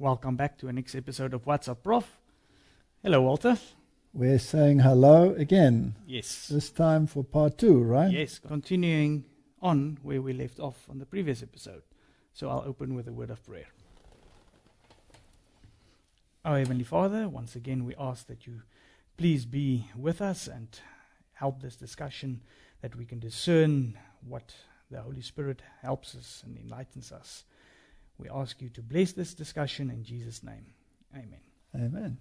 Welcome back to the next episode of What's Up, Prof. Hello, Walter. We're saying hello again. Yes. This time for part 2, right? Yes, continuing on where we left off on the previous episode. So I'll open with a word of prayer. Our Heavenly Father, once again we ask that you please be with us and help this discussion, that we can discern what the Holy Spirit helps us and enlightens us. We ask you to bless this discussion in Jesus' name. Amen. Amen.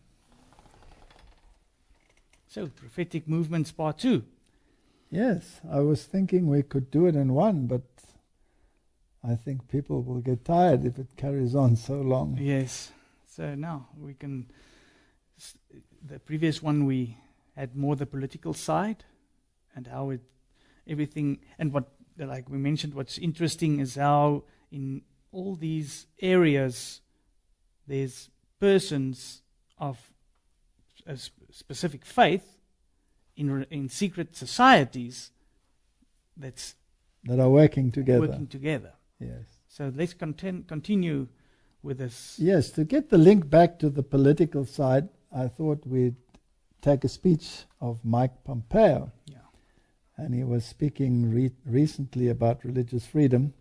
So, prophetic movements part 2. Yes, I was thinking we could do it in one, but I think people will get tired if it carries on so long. Yes. So now we can, the previous one we had more the political side and how everything, and what, like we mentioned, what's interesting is how in all these areas there's persons of a specific faith in secret societies that are working together. Yes. So let's continue with this. Yes, to get the link back to the political side, I thought we'd take a speech of Mike Pompeo. Yeah. And he was speaking recently about religious freedom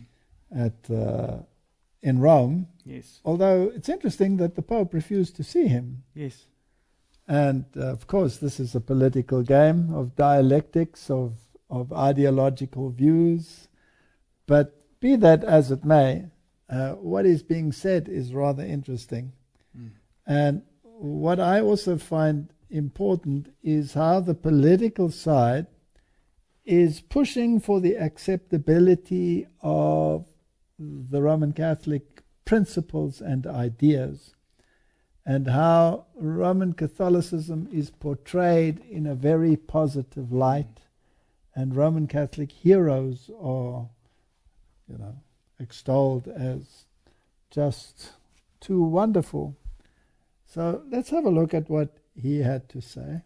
in Rome. Yes. Although it's interesting that the Pope refused to see him. Yes. And of course, this is a political game of dialectics, of ideological views. But be that as it may, what is being said is rather interesting. And what I also find important is how the political side is pushing for the acceptability of the Roman Catholic principles and ideas, and how Roman Catholicism is portrayed in a very positive light, and Roman Catholic heroes are, extolled as just too wonderful. So let's have a look at what he had to say.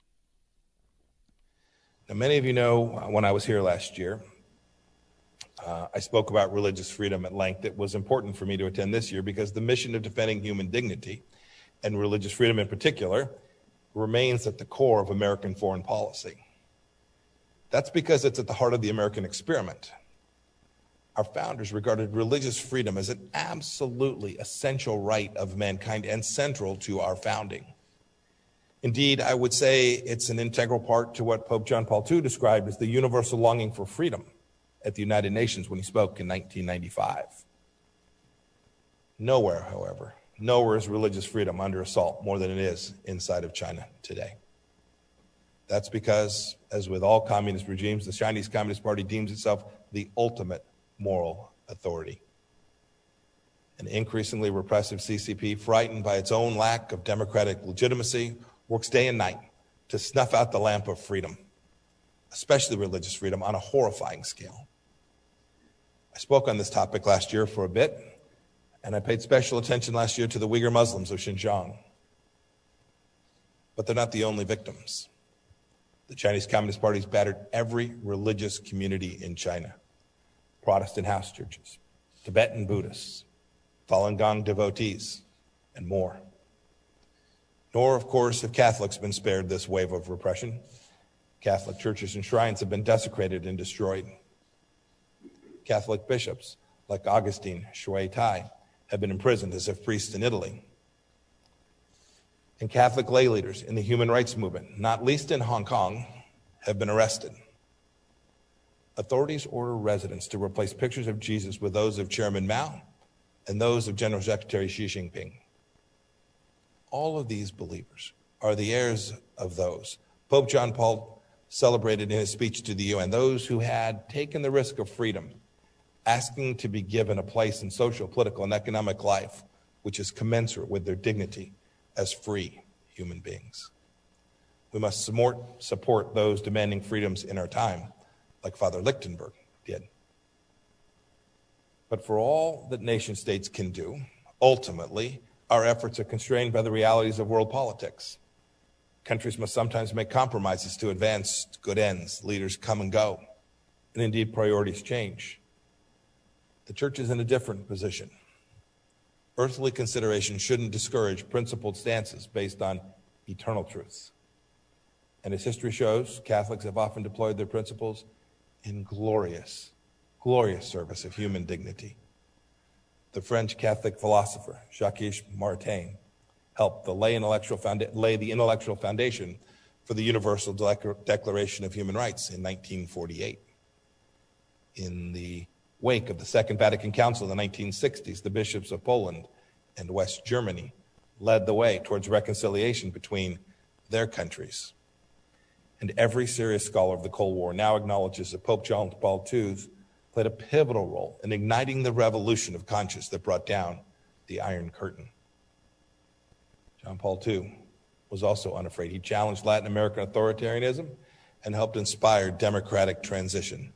Now, many of you know when I was here last year, I spoke about religious freedom at length. It was important for me to attend this year because the mission of defending human dignity, and religious freedom in particular, remains at the core of American foreign policy. That's because it's at the heart of the American experiment. Our founders regarded religious freedom as an absolutely essential right of mankind and central to our founding. Indeed, I would say it's an integral part to what Pope John Paul II described as the universal longing for freedom at the United Nations when he spoke in 1995. Nowhere, however, nowhere is religious freedom under assault more than it is inside of China today. That's because, as with all communist regimes, the Chinese Communist Party deems itself the ultimate moral authority. An increasingly repressive CCP, frightened by its own lack of democratic legitimacy, works day and night to snuff out the lamp of freedom, especially religious freedom, on a horrifying scale. I spoke on this topic last year for a bit, and I paid special attention last year to the Uyghur Muslims of Xinjiang. But they're not the only victims. The Chinese Communist Party has battered every religious community in China: Protestant house churches, Tibetan Buddhists, Falun Gong devotees, and more. Nor, of course, have Catholics been spared this wave of repression. Catholic churches and shrines have been desecrated and destroyed. Catholic bishops, like Augustine Shui Tai, have been imprisoned as if priests in Italy. And Catholic lay leaders in the human rights movement, not least in Hong Kong, have been arrested. Authorities order residents to replace pictures of Jesus with those of Chairman Mao and those of General Secretary Xi Jinping. All of these believers are the heirs of those Pope John Paul celebrated in his speech to the UN, those who had taken the risk of freedom, asking to be given a place in social, political, and economic life which is commensurate with their dignity as free human beings. We must support those demanding freedoms in our time, like Father Lichtenberg did. But for all that nation states can do, ultimately, our efforts are constrained by the realities of world politics. Countries must sometimes make compromises to advance good ends. Leaders come and go, and indeed priorities change. The church is in a different position. earthly considerations shouldn't discourage principled stances based on eternal truths. And as history shows, Catholics have often deployed their principles in glorious, glorious service of human dignity. The French Catholic philosopher Jacques Maritain helped lay the intellectual foundation for the Universal Declaration of Human Rights in 1948. In the wake of the Second Vatican Council in the 1960s, the bishops of Poland and West Germany led the way towards reconciliation between their countries. And every serious scholar of the Cold War now acknowledges that Pope John Paul II played a pivotal role in igniting the revolution of conscience that brought down the Iron Curtain. John Paul II was also unafraid. He challenged Latin American authoritarianism and helped inspire democratic transition.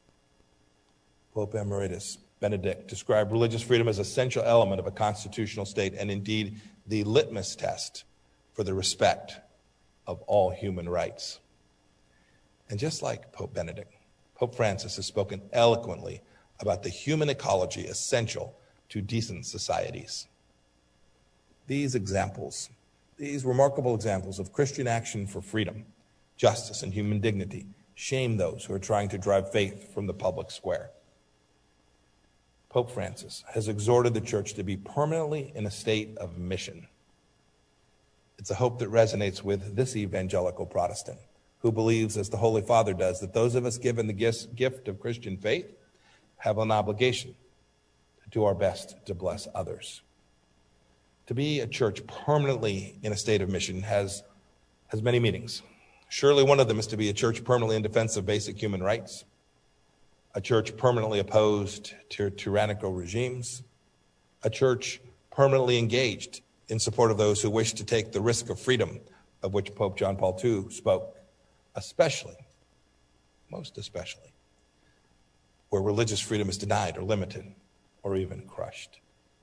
Pope Emeritus Benedict described religious freedom as an essential element of a constitutional state and indeed the litmus test for the respect of all human rights. And just like Pope Benedict, Pope Francis has spoken eloquently about the human ecology essential to decent societies. These examples, these remarkable examples of Christian action for freedom, justice, and human dignity shame those who are trying to drive faith from the public square. Pope Francis has exhorted the church to be permanently in a state of mission. It's a hope that resonates with this evangelical Protestant who believes, as the Holy Father does, that those of us given the gift of Christian faith have an obligation to do our best to bless others. To be a church permanently in a state of mission has many meanings. Surely one of them is to be a church permanently in defense of basic human rights, a church permanently opposed to tyrannical regimes, a church permanently engaged in support of those who wish to take the risk of freedom of which Pope John Paul II spoke, especially, most especially, where religious freedom is denied or limited or even crushed.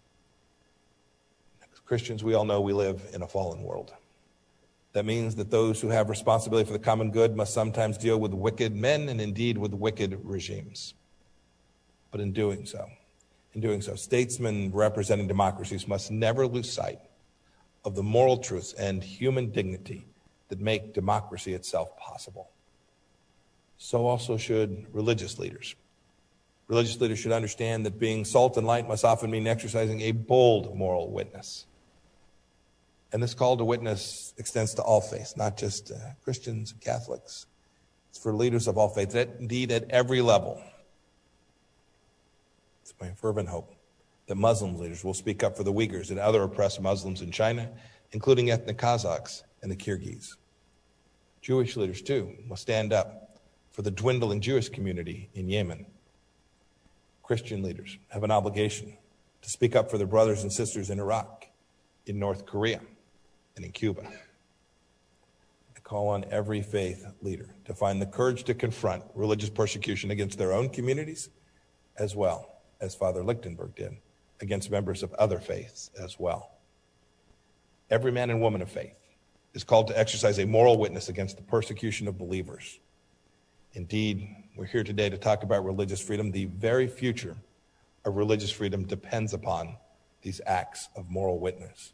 As Christians, we all know we live in a fallen world. That means that those who have responsibility for the common good must sometimes deal with wicked men and indeed with wicked regimes. But in doing so, statesmen representing democracies must never lose sight of the moral truths and human dignity that make democracy itself possible. So also should religious leaders. Religious leaders should understand that being salt and light must often mean exercising a bold moral witness. And this call to witness extends to all faiths, not just Christians and Catholics. It's for leaders of all faiths, indeed at every level. It's my fervent hope that Muslim leaders will speak up for the Uyghurs and other oppressed Muslims in China, including ethnic Kazakhs and the Kyrgyz. Jewish leaders, too, will stand up for the dwindling Jewish community in Yemen. Christian leaders have an obligation to speak up for their brothers and sisters in Iraq, in North Korea, and in Cuba. I call on every faith leader to find the courage to confront religious persecution against their own communities, as well as Father Lichtenberg did against members of other faiths as well. Every man and woman of faith is called to exercise a moral witness against the persecution of believers. Indeed, we're here today to talk about religious freedom. The very future of religious freedom depends upon these acts of moral witness.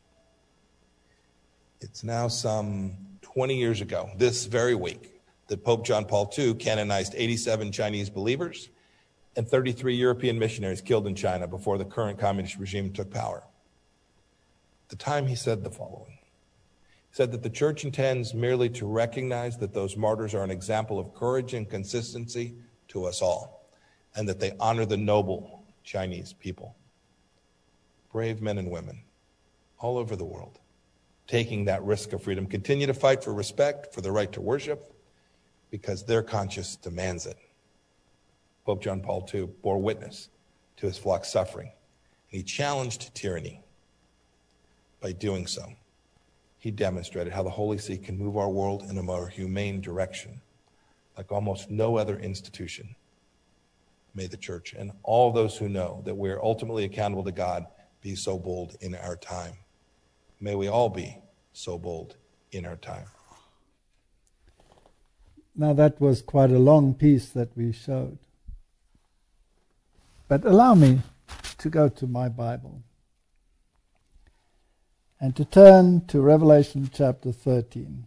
It's now some 20 years ago, this very week, that Pope John Paul II canonized 87 Chinese believers and 33 European missionaries killed in China before the current communist regime took power. At the time, he said the following. He said that the church intends merely to recognize that those martyrs are an example of courage and consistency to us all, and that they honor the noble Chinese people. Brave men and women all over the world, taking that risk of freedom, continue to fight for respect, for the right to worship, because their conscience demands it. Pope John Paul II bore witness to his flock's suffering, and he challenged tyranny. By doing so, he demonstrated how the Holy See can move our world in a more humane direction, like almost no other institution. May the church and all those who know that we are ultimately accountable to God be so bold in our time. May we all be so bold in our time. Now that was quite a long piece that we showed. But allow me to go to my Bible. and to turn to Revelation chapter 13.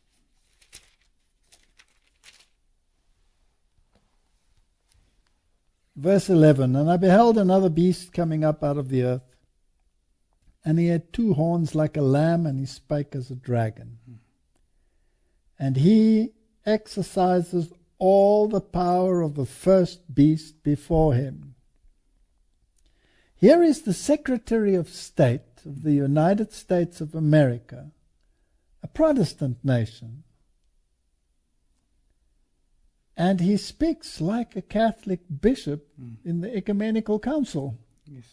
Verse 11, and I beheld another beast coming up out of the earth, and he had 2 horns like a lamb, and he spake as a dragon. And he exercises all the power of the first beast before him. Here is the Secretary of State of the United States of America, a Protestant nation, and he speaks like a Catholic bishop in the Ecumenical Council. Yes.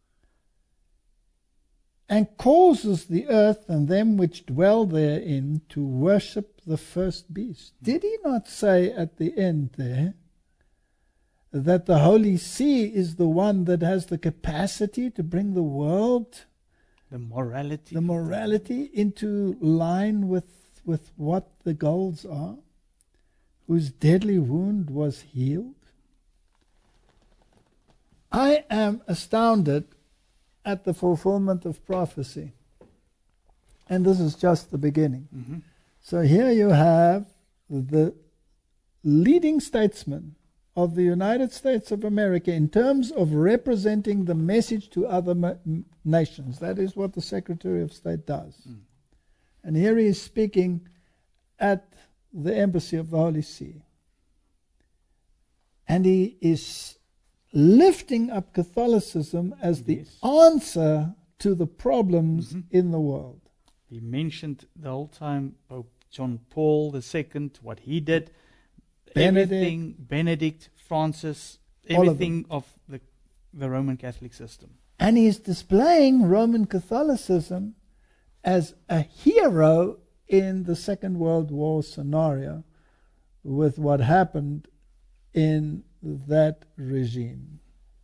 And causes the earth and them which dwell therein to worship the first beast. Did he not say at the end there that the Holy See is the one that has the capacity to bring the world, The morality. into line with what the goals are? Whose deadly wound was healed? I am astounded at the fulfillment of prophecy. And this is just the beginning. Mm-hmm. So here you have the leading statesman of the United States of America in terms of representing the message to other nations. That is what the Secretary of State does. And here he is speaking at the embassy of the Holy See. And he is lifting up Catholicism as the answer to the problems in the world. He mentioned the whole time Pope John Paul II, what he did, Benedict, Francis, everything of the Roman Catholic system. And he's displaying Roman Catholicism as a hero in the Second World War scenario with what happened in that regime.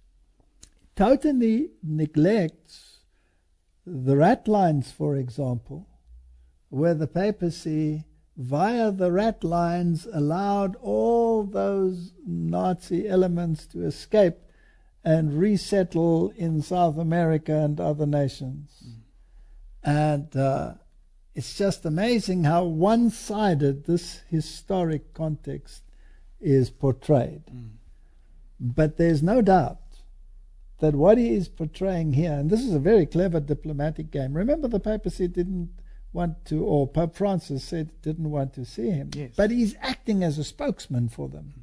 Totally neglects the rat lines, for example, where the papacy, via the rat lines, allowed all those Nazi elements to escape and resettle in South America and other nations. And it's just amazing how one-sided this historic context is portrayed. But there's no doubt that what he is portraying here, and this is a very clever diplomatic game. Remember, the papacy didn't want to, or Pope Francis said didn't want to see him. Yes. But he's acting as a spokesman for them.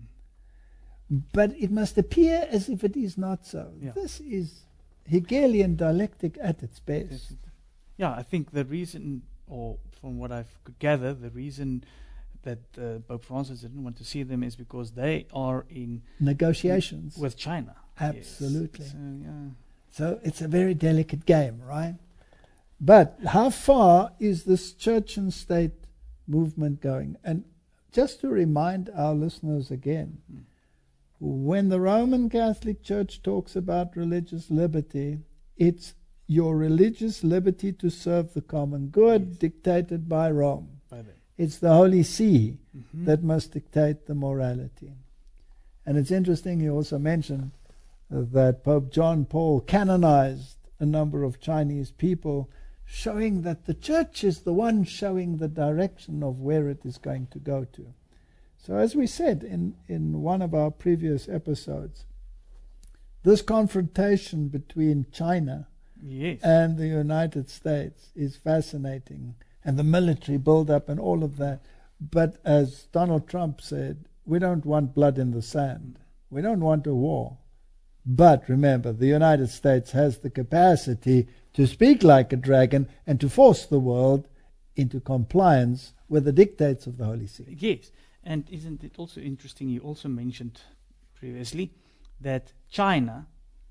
But it must appear as if it is not so. Yeah. This is Hegelian dialectic at its best. Yeah, I think the reason, or from what I could gather, the reason that Pope Francis didn't want to see them is because they are in negotiations with China. Absolutely. Yes. So, yeah. So it's a very delicate game, right? But how far is this church and state movement going? And just to remind our listeners again, when the Roman Catholic Church talks about religious liberty, it's your religious liberty to serve the common good dictated by Rome. It's the Holy See that must dictate the morality. And it's interesting, he also mentioned that Pope John Paul canonized a number of Chinese people, showing that the church is the one showing the direction of where it is going to go to. So as we said in one of our previous episodes, this confrontation between China and the United States is fascinating, and the military build-up and all of that. But as Donald Trump said, we don't want blood in the sand. We don't want a war. But remember, the United States has the capacity to speak like a dragon and to force the world into compliance with the dictates of the Holy See. Yes, and isn't it also interesting, you also mentioned previously, that China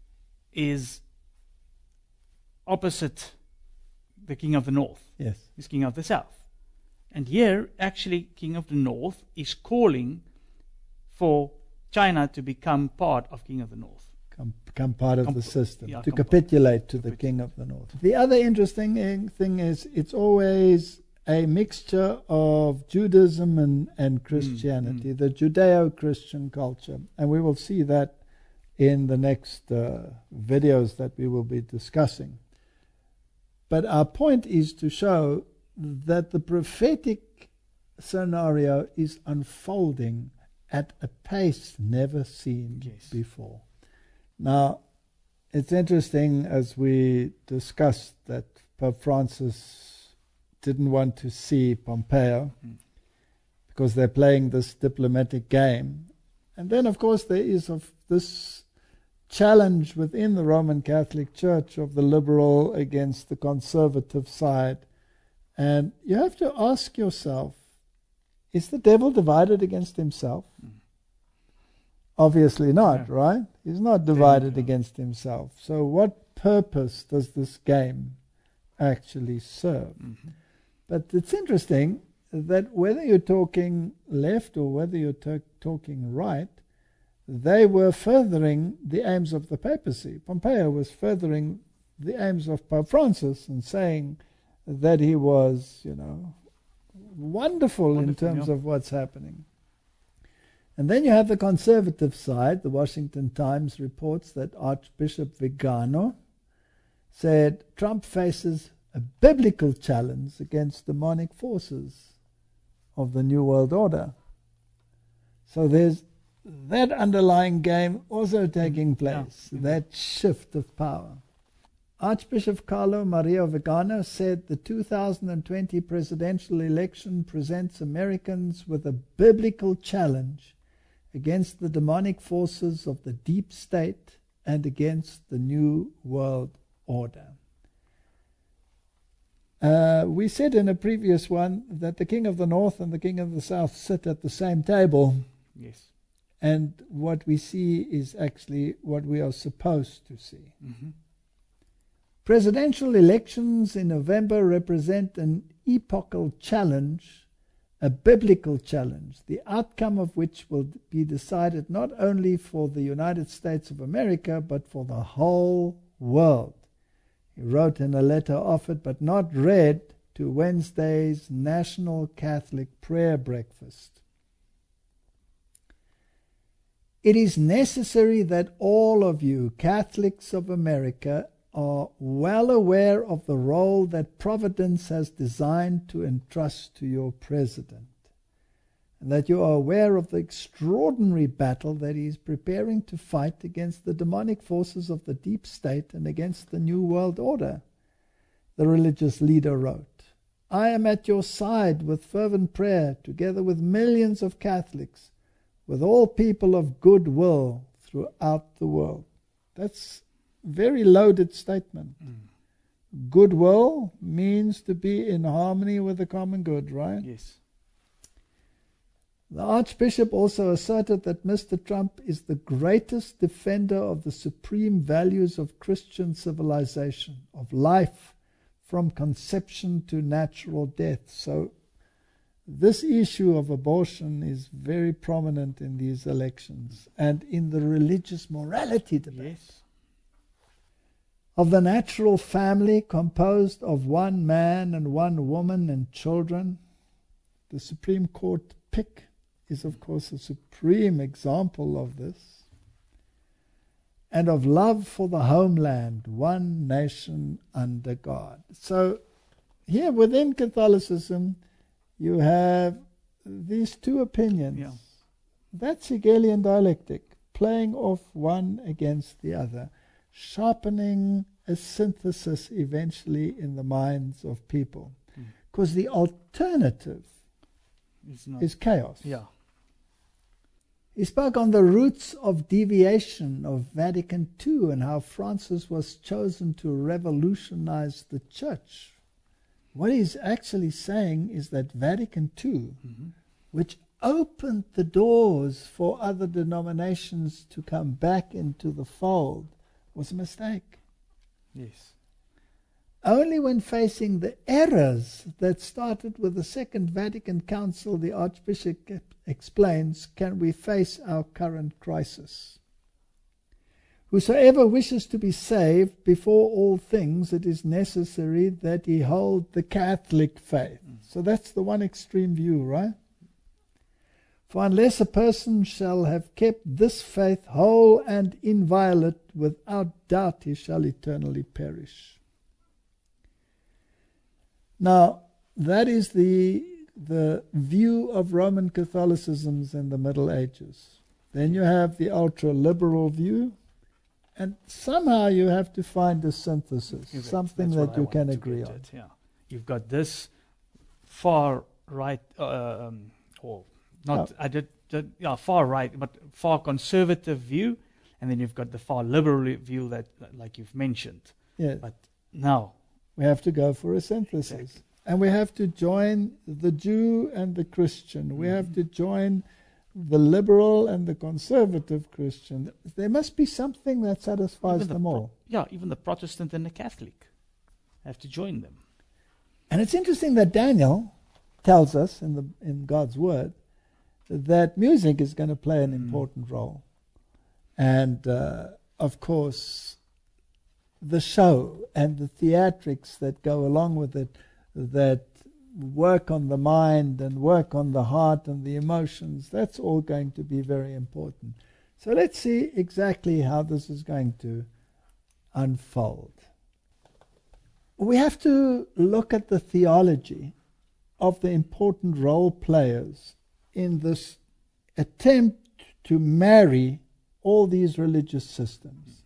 is opposite the King of the North. Yes. He's King of the South. And here, actually, King of the North is calling for China to become part of King of the North. Become part of the system, to capitulate to the King of the North. The other interesting thing is it's always a mixture of Judaism and Christianity, the Judeo-Christian culture. And we will see that in the next videos that we will be discussing. But our point is to show that the prophetic scenario is unfolding at a pace never seen before. Now, it's interesting, as we discussed, that Pope Francis didn't want to see Pompeo because they're playing this diplomatic game. And then, of course, there is this challenge within the Roman Catholic Church of the liberal against the conservative side. And you have to ask yourself, is the devil divided against himself? Obviously not, right? He's not divided against himself. So what purpose does this game actually serve? But it's interesting that whether you're talking left or whether you're talking right, they were furthering the aims of the papacy. Pompeo was furthering the aims of Pope Francis and saying that he was, wonderful in terms of what's happening. And then you have the conservative side. The Washington Times reports that Archbishop Vigano said Trump faces a biblical challenge against demonic forces of the New World Order. So there's that underlying game also taking place, that shift of power. Archbishop Carlo Maria Vigano said the 2020 presidential election presents Americans with a biblical challenge against the demonic forces of the deep state and against the New World Order. We said in a previous one that the King of the North and the King of the South sit at the same table. Yes. And what we see is actually what we are supposed to see. Presidential elections in November represent an epochal challenge, a biblical challenge, the outcome of which will be decided not only for the United States of America, but for the whole world. He wrote in a letter offered but not read to Wednesday's National Catholic Prayer Breakfast. It is necessary that all of you, Catholics of America, are well aware of the role that Providence has designed to entrust to your president, and that you are aware of the extraordinary battle that he is preparing to fight against the demonic forces of the deep state and against the New World Order. The religious leader wrote, I am at your side with fervent prayer, together with millions of Catholics, with all people of goodwill throughout the world. That's very loaded statement. Goodwill means to be in harmony with the common good, right? Yes. The Archbishop also asserted that Mr. Trump is the greatest defender of the supreme values of Christian civilization, of life from conception to natural death. So this issue of abortion is very prominent in these elections and in the religious morality debate. Yes. Of the natural family composed of one man and one woman and children, the Supreme Court pick is, of course, a supreme example of this. And of love for the homeland, one nation under God. So here within Catholicism, you have these two opinions. Yeah. That's Hegelian dialectic, playing off one against the other, sharpening a synthesis eventually in the minds of people. Because the alternative is chaos. Yeah. He spoke on the roots of deviation of Vatican II and how Francis was chosen to revolutionize the church. What he's actually saying is that Vatican II, which opened the doors for other denominations to come back into the fold, was a mistake. Yes. Only when facing the errors that started with the Second Vatican Council, the Archbishop explains, can we face our current crisis. Whosoever wishes to be saved, before all things it is necessary that he hold the Catholic faith. So that's the one extreme view, right? For unless a person shall have kept this faith whole and inviolate, without doubt he shall eternally perish. Now, that is the view of Roman Catholicism in the Middle Ages. Then you have the ultra-liberal view, and somehow you have to find a synthesis, something that you can agree on. Yeah. You've got this far right, far right, but far conservative view, and then you've got the far liberal view that, like you've mentioned. Yes. But now we have to go for a synthesis. Exactly. And we have to join the Jew and the Christian. We have to join the liberal and the conservative Christian. There must be something that satisfies them all. Even the Protestant and the Catholic have to join them. And it's interesting that Daniel tells us in God's Word that music is going to play an important role. And, of course, the show and the theatrics that go along with it, that work on the mind and work on the heart and the emotions, that's all going to be very important. So let's see exactly how this is going to unfold. We have to look at the theology of the important role players in this attempt to marry all these religious systems.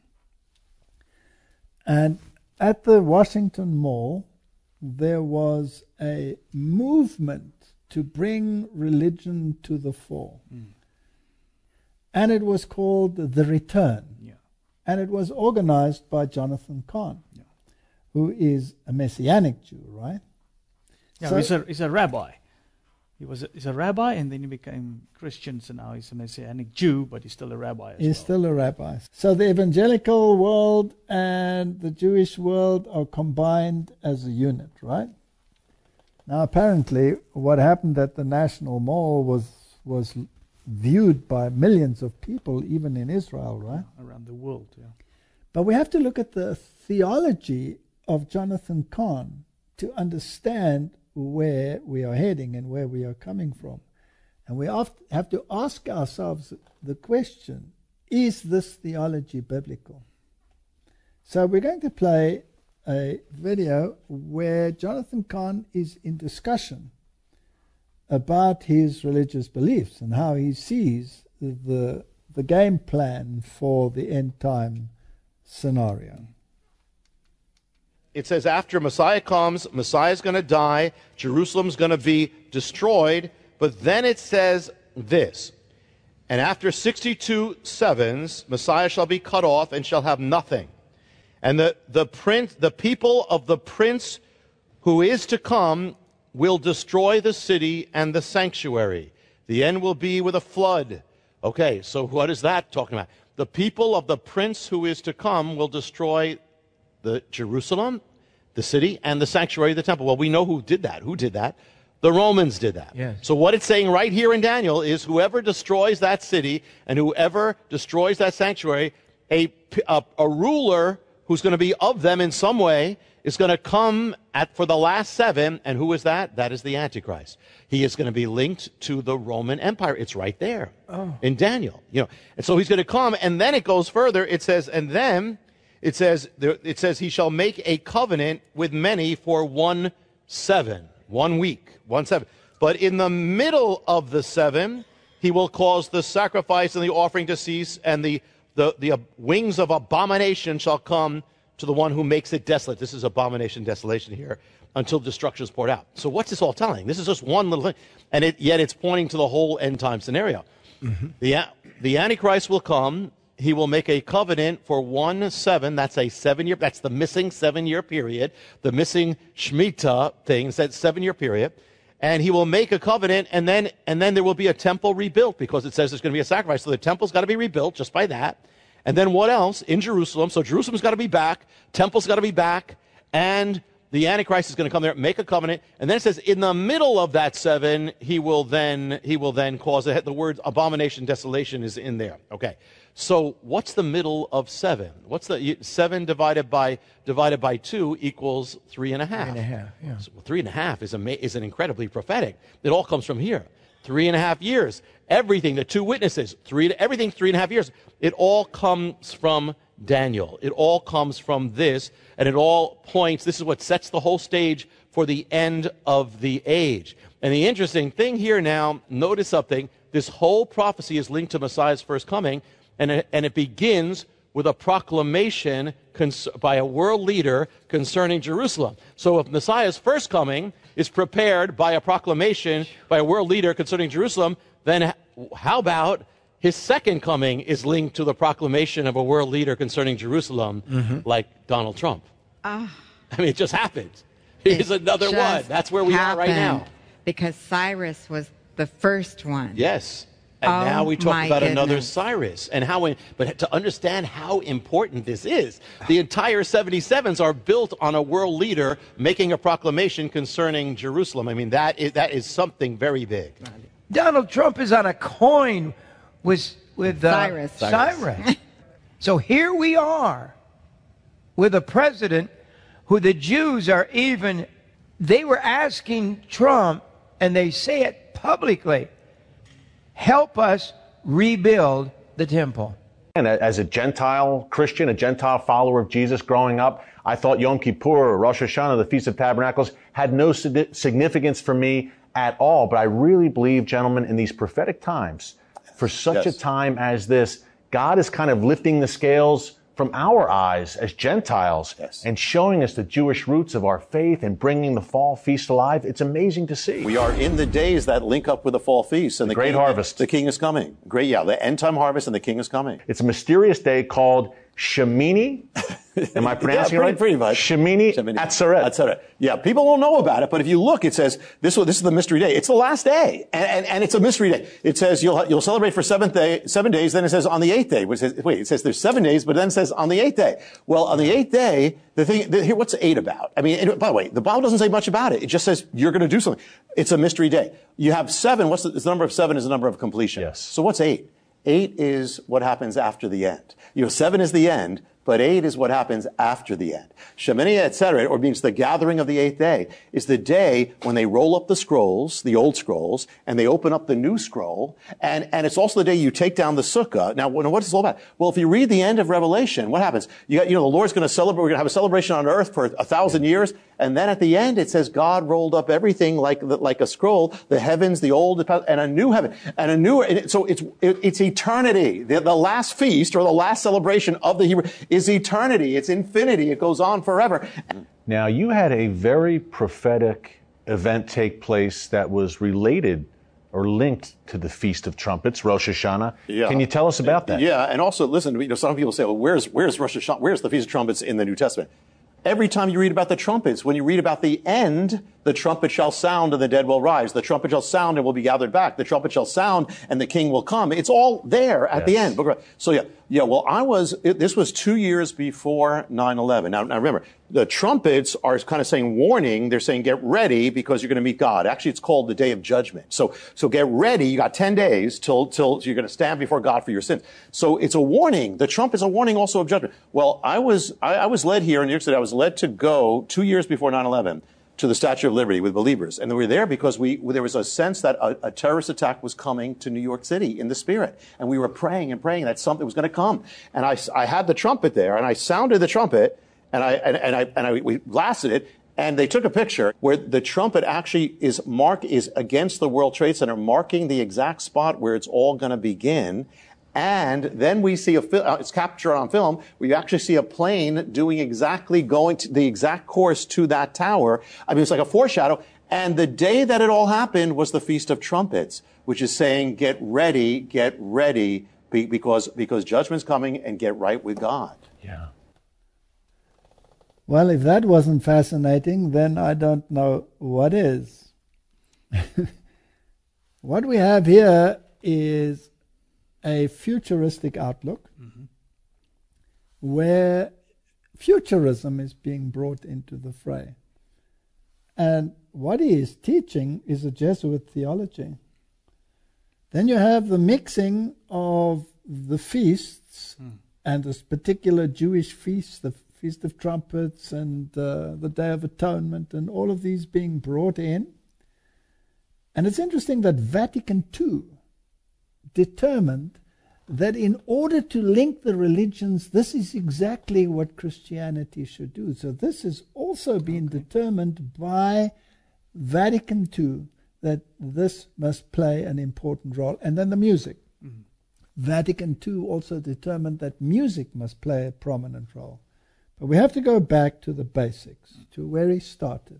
And at the Washington Mall, there was a movement to bring religion to the fore. And it was called The Return. Yeah. And it was organized by Jonathan Cahn, Yeah. who is a Messianic Jew, right? Yeah, he's a rabbi. He's a rabbi, and then he became Christian, so now he's a Messianic Jew, but he's still a rabbi as well. He's still a rabbi. So the evangelical world and the Jewish world are combined as a unit, right? Now, apparently, what happened at the National Mall was viewed by millions of people, even in Israel, right? Around the world, yeah. But we have to look at the theology of Jonathan Cahn to understand where we are heading and where we are coming from. And we have to ask ourselves the question, is this theology biblical? So we're going to play a video where Jonathan Cahn is in discussion about his religious beliefs and how he sees the game plan for the end time scenario. It says after Messiah comes, Messiah's going to die, Jerusalem's going to be destroyed, but then it says this, and after 62 sevens, Messiah shall be cut off and shall have nothing. And the people of the prince who is to come will destroy the city and the sanctuary. The end will be with a flood. Okay, so what is that talking about? The people of the prince who is to come will destroy the Jerusalem, the city, and the sanctuary, the temple. Well, we know who did that. Who did that? The Romans did that. Yes. So what it's saying right here in Daniel is whoever destroys that city and whoever destroys that sanctuary, a ruler who's going to be of them in some way is going to come for the last seven. And who is that? That is the Antichrist. He is going to be linked to the Roman Empire. It's right there in Daniel. And so he's going to come, and then it goes further. It says, and then it says he shall make a covenant with many for 1 7, 1 week, 1 7. But in the middle of the 7, he will cause the sacrifice and the offering to cease, and the wings of abomination shall come to the one who makes it desolate. This is abomination, desolation here, until destruction is poured out. So what's this all telling? This is just one little thing, and yet it's pointing to the whole end time scenario. Mm-hmm. The Antichrist will come. He will make a covenant for 1 7. That's a 7-year. That's the missing 7-year period. The missing Shemitah thing. It's that 7-year period. And he will make a covenant, and then there will be a temple rebuilt, because it says there's going to be a sacrifice. So the temple's got to be rebuilt just by that. And then what else? In Jerusalem. So Jerusalem's got to be back. Temple's got to be back. And the Antichrist is going to come there, make a covenant. And then it says in the middle of that 7, he will then cause the word abomination, desolation is in there. Okay. So what's the middle of 7? What's the 7 divided by 2 equals 3.5. 3.5, yeah. So 3.5 is an incredibly prophetic. It all comes from here. 3.5 years. Everything, the 2 witnesses, everything 3.5 years. It all comes from Daniel. It all comes from this, and it all points, this is what sets the whole stage for the end of the age. And the interesting thing here now, notice something, this whole prophecy is linked to Messiah's first coming, and it begins with a proclamation by a world leader concerning Jerusalem. So if Messiah's first coming is prepared by a proclamation by a world leader concerning Jerusalem, then how about his second coming is linked to the proclamation of a world leader concerning Jerusalem, like Donald Trump? I mean, it just happened. He's another one. That's where we are right now. Because Cyrus was the first one. Yes. And now we talk about another Cyrus. And but to understand how important this is, the entire 77s are built on a world leader making a proclamation concerning Jerusalem. I mean, that is something very big. Donald Trump is on a coin with Cyrus. So here we are with a president who the Jews they were asking Trump, and they say it publicly, help us rebuild the temple. And as a Gentile Christian, a Gentile follower of Jesus growing up, I thought Yom Kippur or Rosh Hashanah, the Feast of Tabernacles, had no significance for me at all. But I really believe, gentlemen, in these prophetic times, for such a time as this, God is kind of lifting the scales from our eyes as Gentiles and showing us the Jewish roots of our faith and bringing the fall feast alive. It's amazing to see. We are in the days that link up with the fall feast and the great harvest. The king is coming. The end time harvest and the king is coming. It's a mysterious day called Shemini. Am I pronouncing it right? Pretty much. Shemini Atzeret. Yeah, people don't know about it, but if you look, it says this is the mystery day. It's the last day, and it's a mystery day. It says you'll celebrate for 7 days. Then it says on the 8th day. It says there's 7 days, but then it says on the 8th day. Well, on the 8th day, here, what's 8 about? I mean, by the way, the Bible doesn't say much about it. It just says you're going to do something. It's a mystery day. You have 7. The number of 7 is the number of completion. Yes. So what's 8? 8 is what happens after the end. 7 is the end, but 8 is what happens after the end. Shemini Atzeret, or means the gathering of the 8th day, is the day when they roll up the scrolls, the old scrolls, and they open up the new scroll, and it's also the day you take down the sukkah. Now, what is this all about? Well, if you read the end of Revelation, what happens? The Lord's going to celebrate, we're going to have a celebration on earth for 1,000 years, and then at the end it says God rolled up everything like a scroll, the heavens, the old, and a new heaven, and a new, so it's eternity. The last feast, or the last celebration of the Hebrew, is eternity. It's infinity. It goes on forever. Now, you had a very prophetic event take place that was related or linked to the Feast of Trumpets, Rosh Hashanah. Yeah. Can you tell us about that? Yeah, and also, listen, some people say, well, where's Rosh Hashanah? Where's the Feast of Trumpets in the New Testament? Every time you read about the trumpets, when you read about the end, the trumpet shall sound and the dead will rise. The trumpet shall sound and will be gathered back. The trumpet shall sound and the king will come. It's all there at the end. So well, this was 2 years before 9/11. Now remember, the trumpets are kind of saying warning. They're saying get ready because you're going to meet God. Actually, it's called the Day of Judgment. So get ready. You got 10 days till you're going to stand before God for your sins. So it's a warning. The trumpet is a warning also of judgment. Well, I was led here in New York City. I was led to go 2 years before 9/11 to the Statue of Liberty with believers. And we were there because there was a sense that a terrorist attack was coming to New York City in the spirit. And we were praying that something was going to come. And I had the trumpet there, and I sounded the trumpet, and we blasted it, and they took a picture where the trumpet actually is against the World Trade Center, marking the exact spot where it's all going to begin. And then we see it's captured on film. We actually see a plane going to the exact course to that tower. I mean, it's like a foreshadow. And the day that it all happened was the Feast of Trumpets, which is saying, get ready, because judgment's coming, and get right with God. Yeah. Well, if that wasn't fascinating, then I don't know what is. What we have here is a futuristic outlook where futurism is being brought into the fray. And what he is teaching is a Jesuit theology. Then you have the mixing of the feasts and this particular Jewish feast, the Feast of Trumpets and the Day of Atonement, and all of these being brought in. And it's interesting that Vatican II determined that in order to link the religions, this is exactly what Christianity should do. So this has also been determined by Vatican II, that this must play an important role. And then the music. Vatican II also determined that music must play a prominent role. But we have to go back to the basics, to where he started.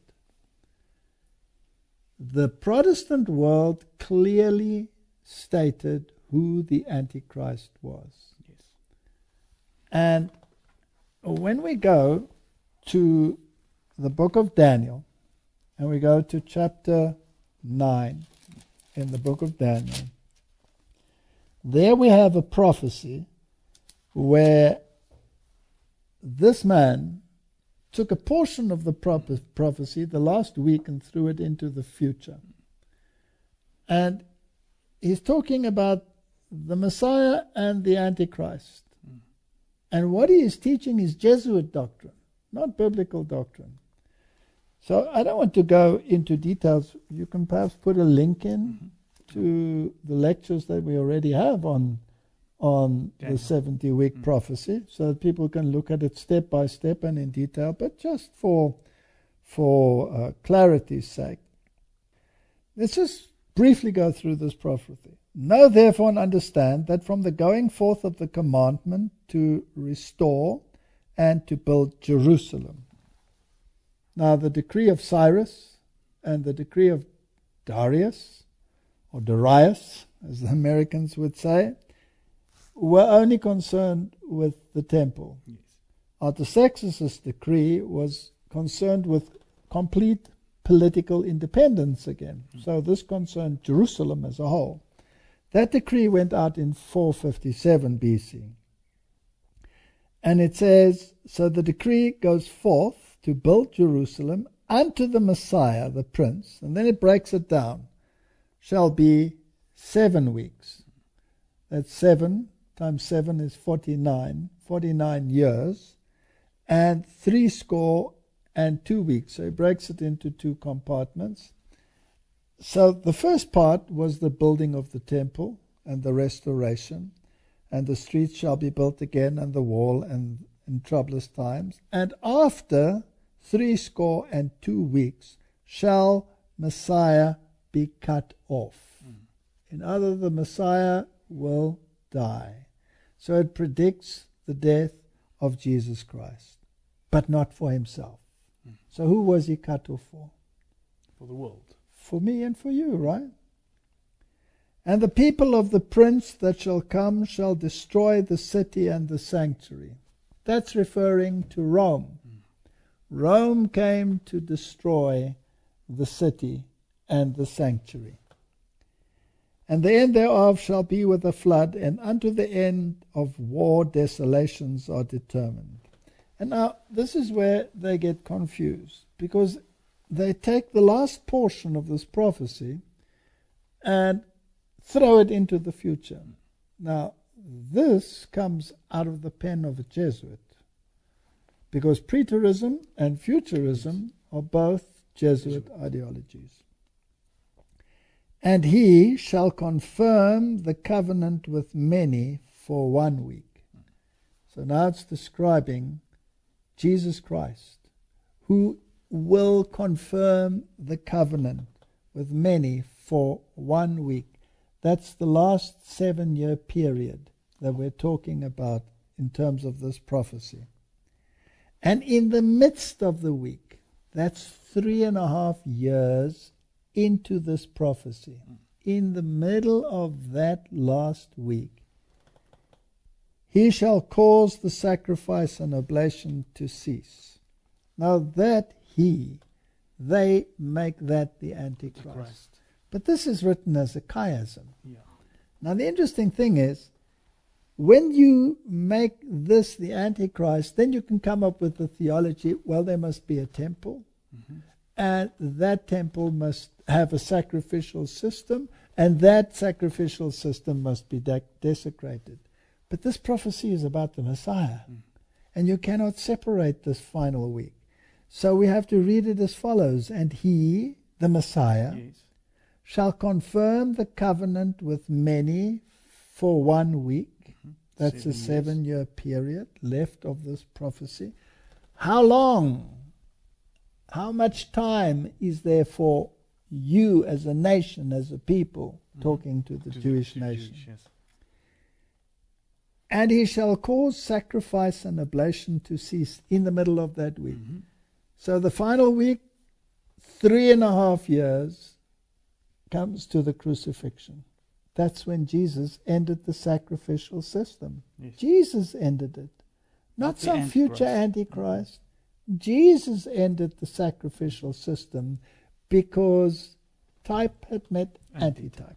The Protestant world clearly stated who the Antichrist was. Yes. And when we go to the book of Daniel, and we go to chapter 9 in the book of Daniel, there we have a prophecy where this man took a portion of the prophecy, the last week, and threw it into the future. And he's talking about the Messiah and the Antichrist. And what he is teaching is Jesuit doctrine, not biblical doctrine. So I don't want to go into details. You can perhaps put a link in to the lectures that we already have on the 70-week prophecy, so that people can look at it step by step and in detail. But just for clarity's sake, let's just briefly go through this prophecy. Know therefore and understand that from the going forth of the commandment to restore and to build Jerusalem. Now the decree of Cyrus and the decree of Darius, or Darius, as the Americans would say, were only concerned with the temple. Yes. Artaxerxes' decree was concerned with complete political independence again. So this concerned Jerusalem as a whole. That decree went out in 457 BC. And it says, so the decree goes forth to build Jerusalem unto the Messiah, the Prince, and then it breaks it down, shall be 7 weeks. That's 7 times 7 is 49 years, and 62 weeks. So he breaks it into 2 compartments. So the first part was the building of the temple and the restoration, and the streets shall be built again, and the wall, and in troublous times. And after 62 weeks shall Messiah be cut off. In other words, the Messiah will die. So it predicts the death of Jesus Christ, but not for himself. So who was he cut off for? For the world. For me and for you, right? And the people of the prince that shall come shall destroy the city and the sanctuary. That's referring to Rome. Rome came to destroy the city and the sanctuary. And the end thereof shall be with a flood, and unto the end of war desolations are determined. And now, this is where they get confused, because they take the last portion of this prophecy and throw it into the future. Now, this comes out of the pen of a Jesuit, because preterism and futurism are both Jesuit ideologies. And he shall confirm the covenant with many for 1 week. So now it's describing Jesus Christ, who will confirm the covenant with many for 1 week. That's the last 7-year period that we're talking about in terms of this prophecy. And in the midst of the week, that's 3.5 years into this prophecy, in the middle of that last week, he shall cause the sacrifice and oblation to cease. Now that they make that the Antichrist. But this is written as a chiasm. Yeah. Now the interesting thing is, when you make this the Antichrist, then you can come up with the theology, well, there must be a temple, and that temple must have a sacrificial system, and that sacrificial system must be desecrated. But this prophecy is about the Messiah, and you cannot separate this final week. So we have to read it as follows. And he, the Messiah, shall confirm the covenant with many for 1 week, That's a 7-year period left of this prophecy. How long? How much time is there for you as a nation, as a people, talking to the Jewish nation? Yes. And he shall cause sacrifice and oblation to cease in the middle of that week. So the final week, 3.5 years, comes to the crucifixion. That's when Jesus ended the sacrificial system. Yes. Jesus ended it. Not the some future Antichrist. Jesus ended the sacrificial system because type had met antitype.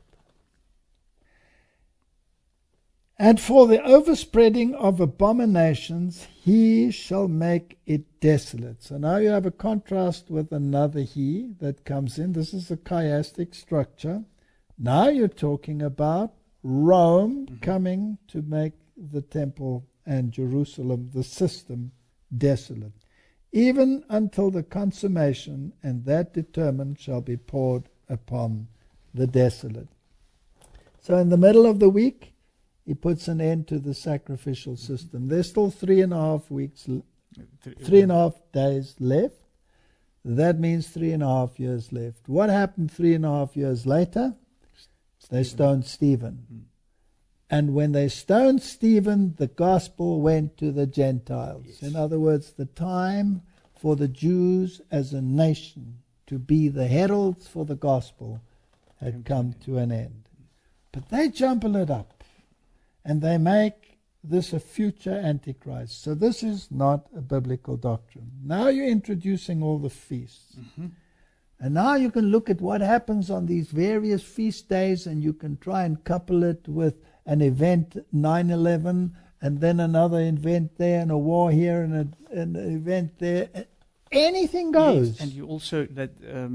And for the overspreading of abominations, he shall make it desolate. So now you have a contrast with another he that comes in. This is a chiastic structure. Now you're talking about Rome coming to make the temple and Jerusalem, the system, desolate, even until the consummation, and that determined shall be poured upon the desolate. So in the middle of the week, he puts an end to the sacrificial system. There's still 3.5 weeks, 3.5 days left. That means 3.5 years left. What happened 3.5 years later? They stoned Stephen. And when they stoned Stephen, the gospel went to the Gentiles. Yes. In other words, the time for the Jews as a nation to be the heralds for the gospel had come to an end. But they jumble it up. And they make this a future Antichrist. So this is not a biblical doctrine. Now you're introducing all the feasts. And now you can look at what happens on these various feast days, and you can try and couple it with an event, 9/11, and then another event there, and a war here, and an event there. Anything goes. Yes, and you also, that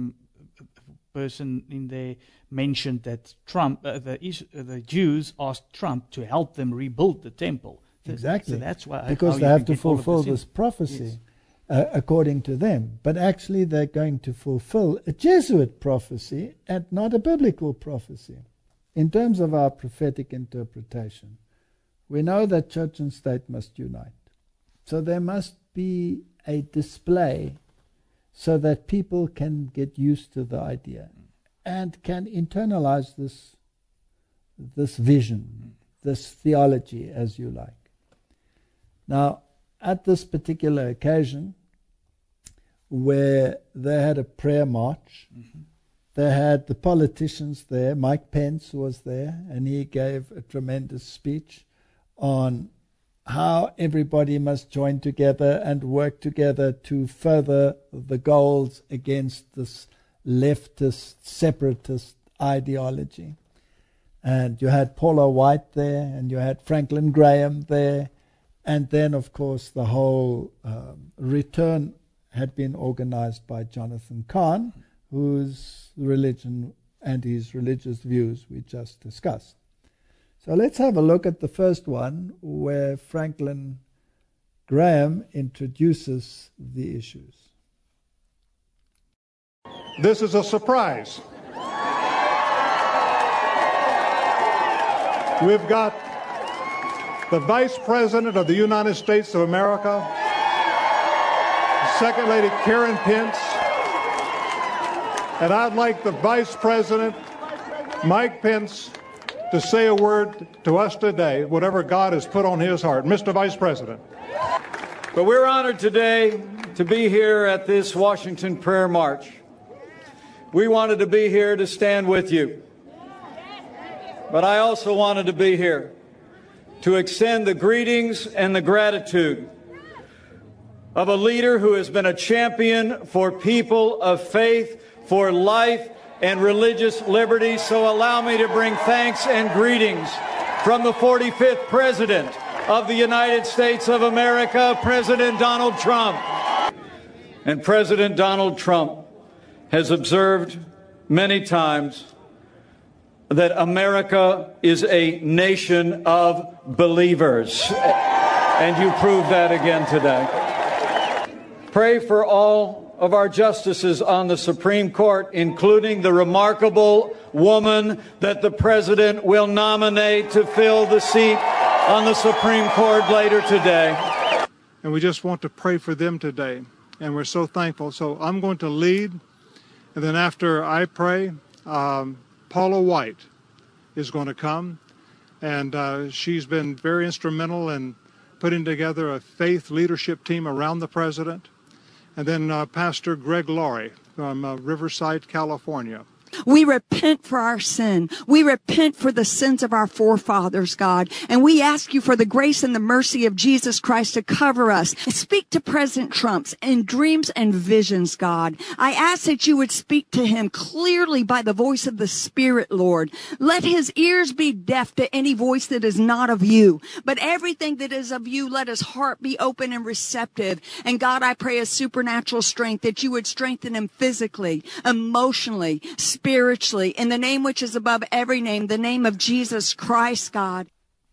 person in there mentioned that Trump, the Jews asked Trump to help them rebuild the temple. Exactly. So that's why, because they have to fulfill this prophecy, according to them. But actually they're going to fulfill a Jesuit prophecy and not a biblical prophecy. In terms of our prophetic interpretation, we know that church and state must unite. So there must be a display so that people can get used to the idea and can internalize this vision, this theology, as you like. Now, at this particular occasion, where they had a prayer march, they had the politicians there. Mike Pence was there, and he gave a tremendous speech on how everybody must join together and work together to further the goals against this leftist, separatist ideology. And you had Paula White there, and you had Franklin Graham there, and then, of course, the whole return had been organized by Jonathan Cahn, whose religion and his religious views we just discussed. So let's have a look at the first one, where Franklin Graham introduces the issues. This is a surprise. We've got the Vice President of the United States of America, Second Lady Karen Pence, and I'd like the Vice President, Mike Pence, to say a word to us today, whatever God has put on his heart. Mr. Vice President. But we're honored today to be here at this Washington prayer march. We wanted to be here to stand with you. But I also wanted to be here to extend the greetings and the gratitude of a leader who has been a champion for people of faith, for life and religious liberty. So allow me to bring thanks and greetings from the 45th President of the United States of America, President Donald Trump. And President Donald Trump has observed many times that America is a nation of believers. And you proved that again today. Pray for all of our justices on the Supreme Court, including the remarkable woman that the President will nominate to fill the seat on the Supreme Court later today. And we just want to pray for them today. And we're so thankful. So I'm going to lead. And then after I pray, Paula White is going to come. And she's been very instrumental in putting together a faith leadership team around the president. And then Pastor Greg Laurie from Riverside, California. We repent for our sin. We repent for the sins of our forefathers, God. And we ask you for the grace and the mercy of Jesus Christ to cover us. Speak to President Trump in dreams and visions, God. I ask that you would speak to him clearly by the voice of the Spirit, Lord. Let his ears be deaf to any voice that is not of you. But everything that is of you, let his heart be open and receptive. And God, I pray a supernatural strength, that you would strengthen him physically, emotionally, spiritually, in the name which is above every name, the name of Jesus Christ, God.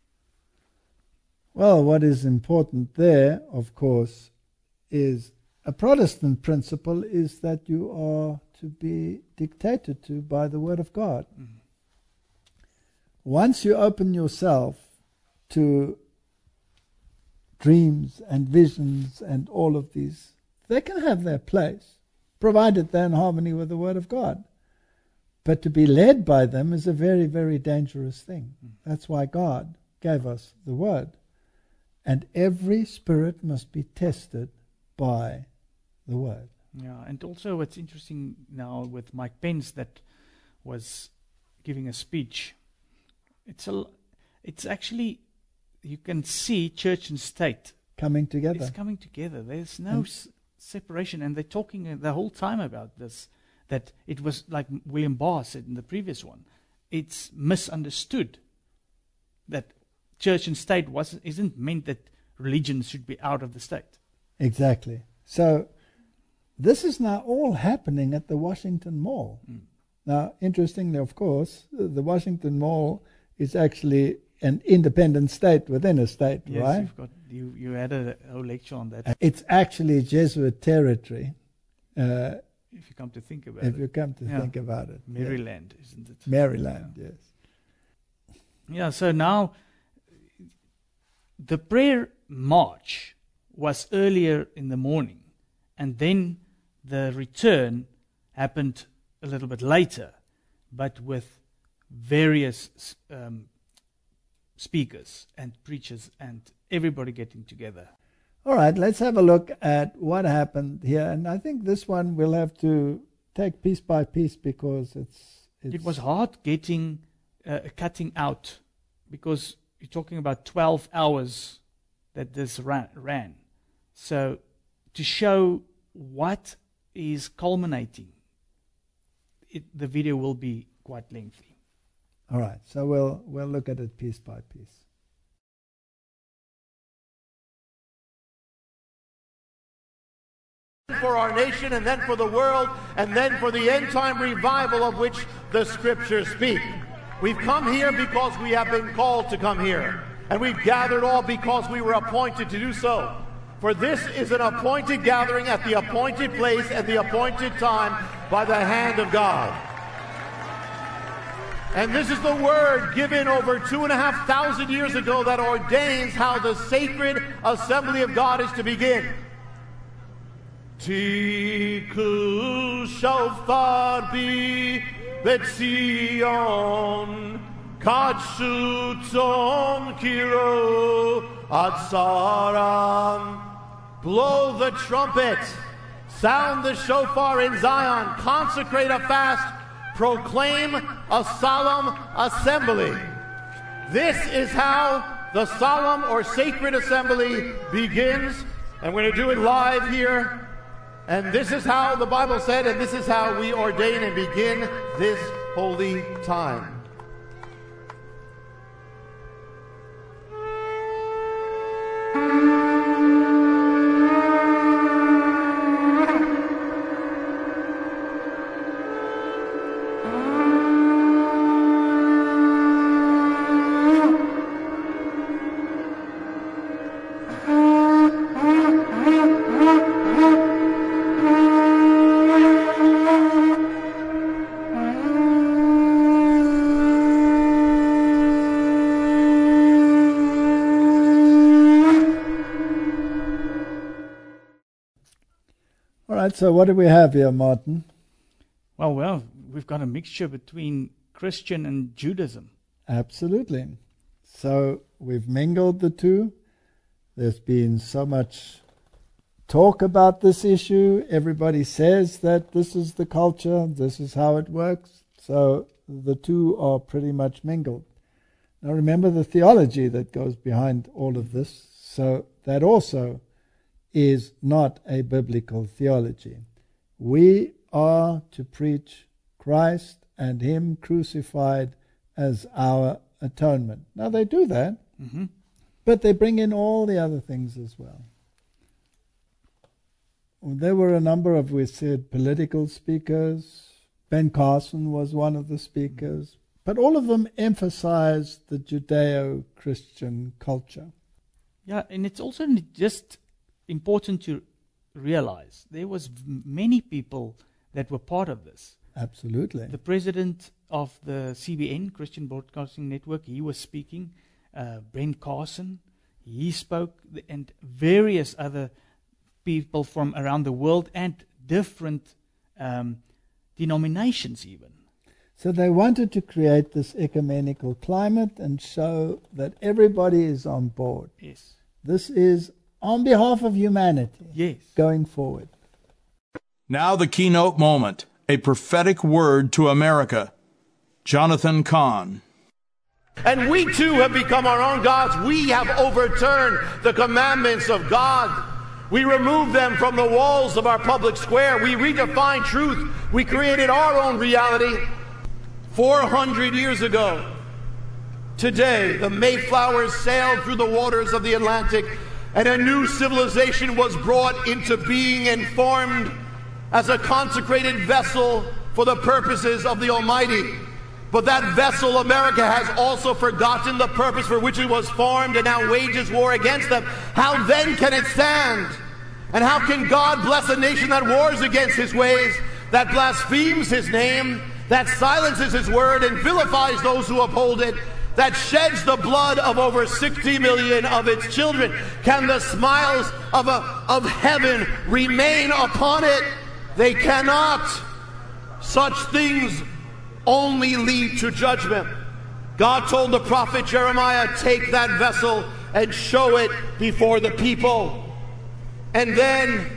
Well, what is important there, of course, is a Protestant principle is that you are to be dictated to by the Word of God. Mm-hmm. Once you open yourself to dreams and visions and all of these, they can have their place, provided they're in harmony with the Word of God. But to be led by them is a very, very dangerous thing. That's why God gave us the Word. And every spirit must be tested by the Word. Yeah, and also what's interesting now with Mike Pence that was giving a speech, it's actually, you can see church and state coming together. It's coming together. There's no separation, and they're talking the whole time about this. That it was, like William Barr said in the previous one, it's misunderstood that church and state isn't meant that religion should be out of the state. Exactly. So this is now all happening at the Washington Mall. Mm. Now, interestingly, of course, the Washington Mall is actually an independent state within a state, yes, right? You had a whole lecture on that. It's actually Jesuit territory. If you come to think about it. If you come to think about it. Maryland, isn't it? Maryland, yes. Yeah, so now the prayer march was earlier in the morning, and then the return happened a little bit later, but with various speakers and preachers and everybody getting together. All right, let's have a look at what happened here. And I think this one we'll have to take piece by piece because it was hard cutting out, because you're talking about 12 hours that this ran. So to show what is culminating, the video will be quite lengthy. All right, so we'll look at it piece by piece. For our nation, and then for the world, and then for the end-time revival of which the Scriptures speak. We've come here because we have been called to come here, and we've gathered all because we were appointed to do so. For this is an appointed gathering at the appointed place at the appointed time by the hand of God. And this is the word given over 2,500 years ago that ordains how the sacred assembly of God is to begin. Tiku shofar bi betzion kadshuton kiro atsaram. Blow the trumpet, sound the shofar in Zion, consecrate a fast, proclaim a solemn assembly. This is how the solemn or sacred assembly begins, and we're going to do it live here. And this is how the Bible said, and this is how we ordain and begin this holy time. so what do we have here, Martin? Well, we've got a mixture between Christian and Judaism. Absolutely. So we've mingled the two. There's been so much talk about this issue. Everybody says that this is the culture, this is how it works. So the two are pretty much mingled. Now remember the theology that goes behind all of this. So that also is not a biblical theology. We are to preach Christ and Him crucified as our atonement. Now they do that, but they bring in all the other things as well. There were a number of, we said, political speakers. Ben Carson was one of the speakers. But all of them emphasized the Judeo-Christian culture. Yeah, and it's also just important to realize there was many people that were part of this. Absolutely. The president of the CBN, Christian Broadcasting Network, he was speaking. Brent Carson, he spoke, and various other people from around the world and different denominations even. So they wanted to create this ecumenical climate and show that everybody is on board. Yes. This is on behalf of humanity. Yes. Going forward. Now the keynote moment, a prophetic word to America. Jonathan Cahn. And we too have become our own gods. We have overturned the commandments of God. We removed them from the walls of our public square. We redefined truth. We created our own reality. 400 years ago, today, the Mayflowers sailed through the waters of the Atlantic, and a new civilization was brought into being and formed as a consecrated vessel for the purposes of the Almighty. But that vessel, America, has also forgotten the purpose for which it was formed and now wages war against them. How then can it stand? And how can God bless a nation that wars against His ways, that blasphemes His name, that silences His word and vilifies those who uphold it, that sheds the blood of over 60 million of its children? Can the smiles of heaven remain upon it? They cannot. Such things only lead to judgment. God told the prophet Jeremiah, take that vessel and show it before the people. And then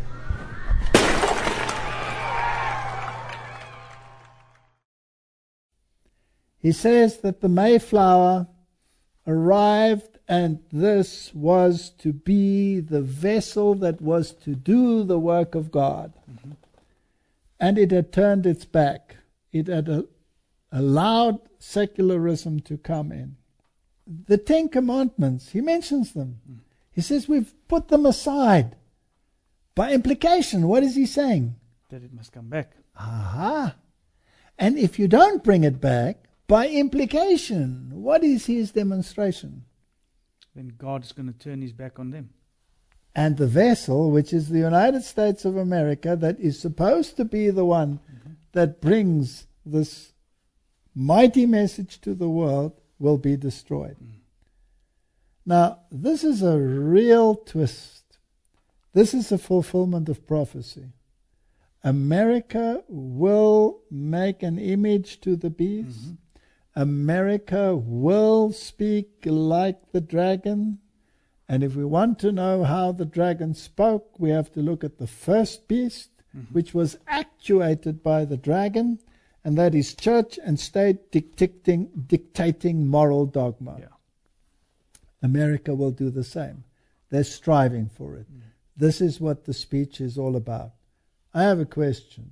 he says that the Mayflower arrived, and this was to be the vessel that was to do the work of God. And it had turned its back. It had allowed secularism to come in. The Ten Commandments, he mentions them. He says we've put them aside. By implication, what is he saying? That it must come back. Aha. And if you don't bring it back, by implication, what is his demonstration? Then God's going to turn His back on them. And the vessel, which is the United States of America, that is supposed to be the one that brings this mighty message to the world, will be destroyed. Now, this is a real twist. This is a fulfillment of prophecy. America will make an image to the beast. America will speak like the dragon. And if we want to know how the dragon spoke, we have to look at the first beast, which was actuated by the dragon, and that is church and state dictating moral dogma. Yeah. America will do the same. They're striving for it. This is what the speech is all about. I have a question.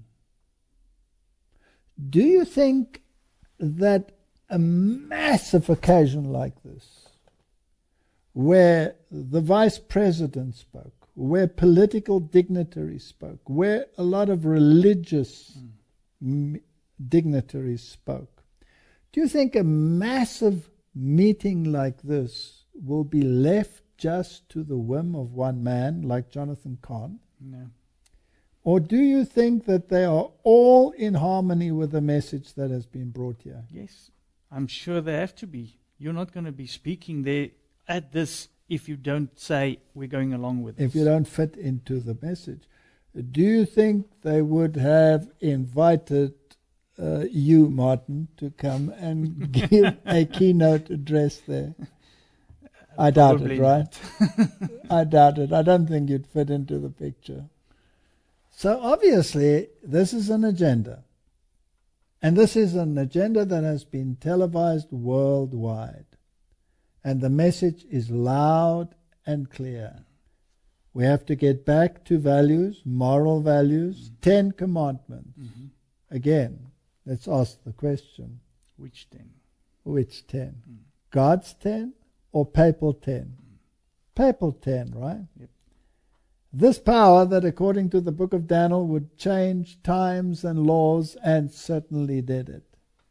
Do you think that a massive occasion like this, where the vice president spoke, where political dignitaries spoke, where a lot of religious dignitaries spoke, do you think a massive meeting like this will be left just to the whim of one man like Jonathan Cahn? No. Or do you think that they are all in harmony with the message that has been brought here? Yes, I'm sure they have to be. You're not going to be speaking there at this if you don't say we're going along with this. If you don't fit into the message. do you think they would have invited you, Martin, to come and give a keynote address there? I doubt it, right? I doubt it. I don't think you'd fit into the picture. So obviously, this is an agenda. And this is an agenda that has been televised worldwide. And the message is loud and clear. We have to get back to values, moral values, 10 commandments. Again, let's ask the question. Which 10? Which 10? God's 10 or papal 10? Papal 10, right? Yep. This power that, according to the book of Daniel, would change times and laws, and certainly did it.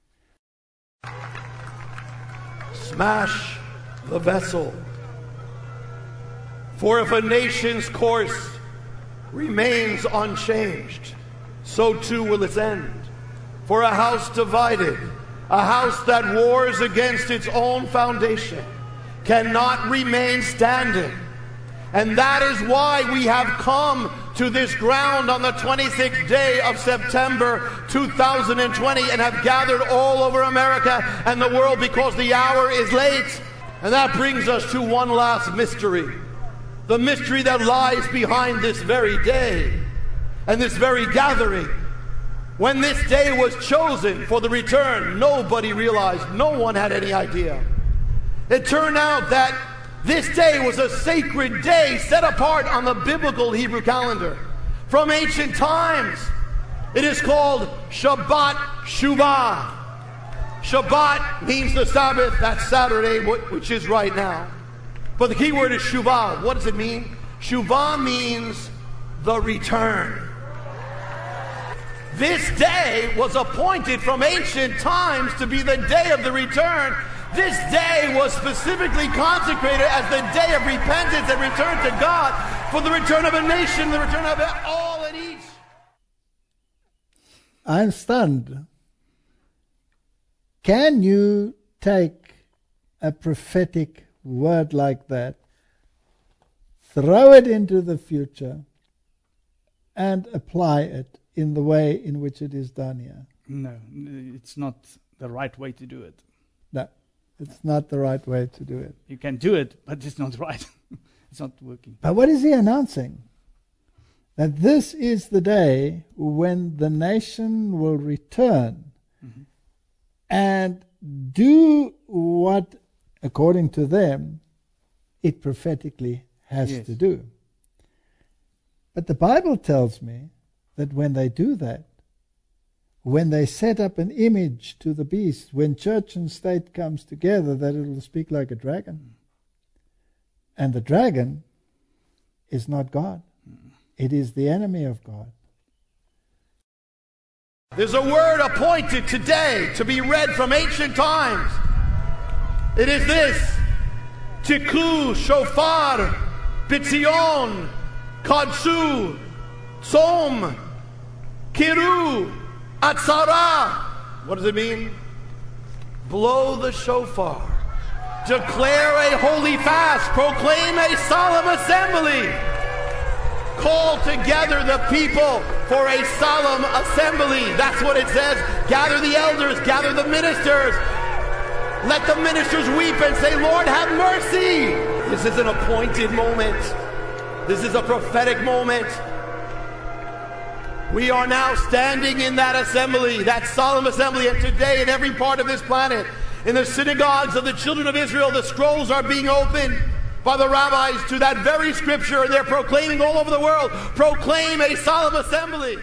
Smash the vessel. For if a nation's course remains unchanged, so too will its end. For a house divided, a house that wars against its own foundation, cannot remain standing. And that is why we have come to this ground on the 26th day of September 2020 and have gathered all over America and the world, because the hour is late. And that brings us to one last mystery. The mystery that lies behind this very day and this very gathering. When this day was chosen for the return, nobody realized, no one had any idea. It turned out that this day was a sacred day set apart on the biblical Hebrew calendar. From ancient times, it is called Shabbat Shuvah. Shabbat means the Sabbath, that's Saturday, which is right now. But the key word is Shuvah. What does it mean? Shuvah means the return. This day was appointed from ancient times to be the day of the return. This day was specifically consecrated as the day of repentance and return to God, for the return of a nation, the return of all and each. I'm stunned. Can you take a prophetic word like that, throw it into the future, and apply it in the way in which it is done here? No, it's not the right way to do it. No, it's not the right way to do it. You can do it, but it's not right. It's not working. But what is he announcing? That this is the day when the nation will return and do what, according to them, it prophetically has to do. But the Bible tells me that when they do that, when they set up an image to the beast, when church and state comes together, that it will speak like a dragon. And the dragon is not God. It is the enemy of God. There's a word appointed today to be read from ancient times. It is this: Tiku Shofar Bitzion Kadsu Tzom Kiru Atzara. What does it mean? Blow the shofar. Declare a holy fast. Proclaim a solemn assembly. Call together the people for a solemn assembly. That's what it says. Gather the elders, gather the ministers. Let the ministers weep and say, Lord, have mercy. This is an appointed moment. This is a prophetic moment. We are now standing in that assembly, that solemn assembly, and today in every part of this planet, in the synagogues of the children of Israel, the scrolls are being opened by the rabbis to that very scripture, and they're proclaiming all over the world, proclaim a solemn assembly.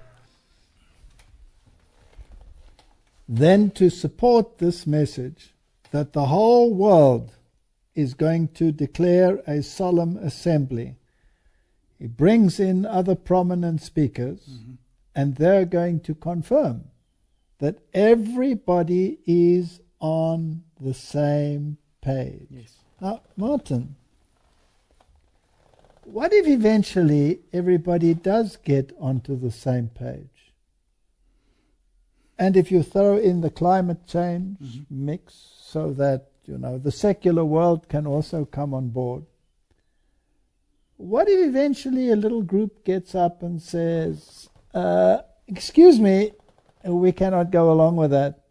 Then to support this message that the whole world is going to declare a solemn assembly, he brings in other prominent speakers, and they're going to confirm that everybody is on the same page. Yes. Now, Martin, what if eventually everybody does get onto the same page? And if you throw in the climate change mix so that, the secular world can also come on board, what if eventually a little group gets up and says, excuse me, we cannot go along with that?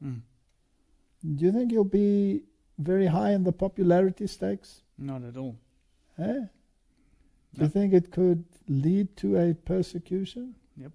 Do you think you'll be very high in the popularity stakes? Not at all. Do you think it could lead to a persecution? Yep.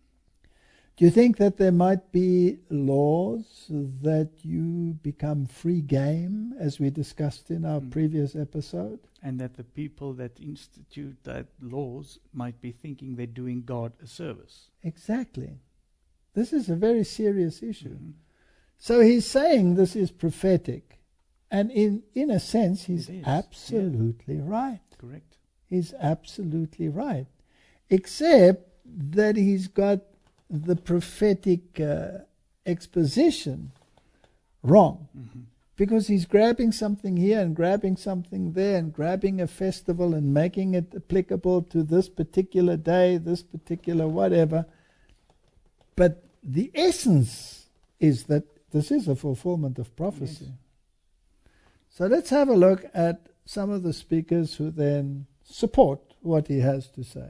Do you think that there might be laws that you become free game, as we discussed in our previous episode? And that the people that institute that laws might be thinking they're doing God a service. Exactly. This is a very serious issue. So he's saying this is prophetic. And in a sense, he's absolutely right. Correct. He's absolutely right. Except that he's got the prophetic exposition wrong. Because he's grabbing something here and grabbing something there and grabbing a festival and making it applicable to this particular day, this particular whatever. But the essence is that this is a fulfillment of prophecy. Yes. So let's have a look at some of the speakers who then support what he has to say.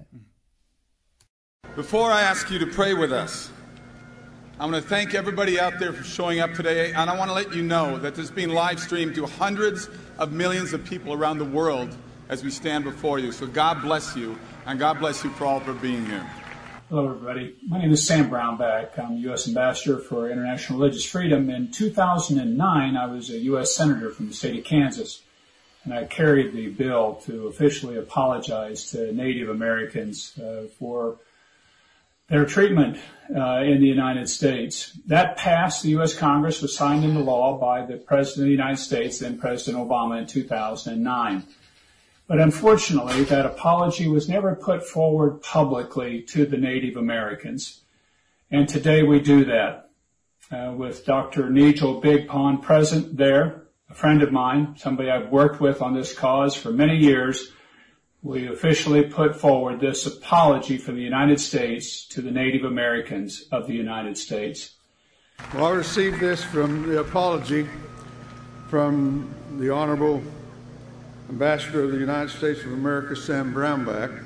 Before I ask you to pray with us, I want to thank everybody out there for showing up today, and I want to let you know that this is being live streamed to hundreds of millions of people around the world as we stand before you. So God bless you, and God bless you for all for being here. Hello, everybody. My name is Sam Brownback. I'm U.S. Ambassador for International Religious Freedom. In 2009, I was a U.S. Senator from the state of Kansas, and I carried the bill to officially apologize to Native Americans for their treatment in the United States. That passed the U.S. Congress, was signed into law by the President of the United States, then President Obama, in 2009. But unfortunately, that apology was never put forward publicly to the Native Americans. And today we do that with Dr. Nigel Big Pond present there, a friend of mine, somebody I've worked with on this cause for many years. We officially put forward this apology from the United States to the Native Americans of the United States. Well, I received this from the apology from the Honorable Ambassador of the United States of America, Sam Brownback,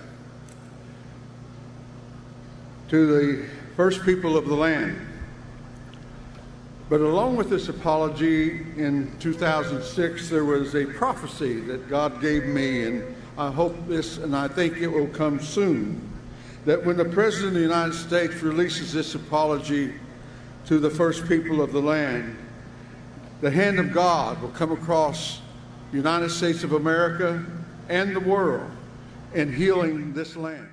to the first people of the land. But along with this apology, in 2006, there was a prophecy that God gave me, and I hope this, and I think it will come soon, that when the President of the United States releases this apology to the first people of the land, the hand of God will come across the United States of America and the world in healing this land.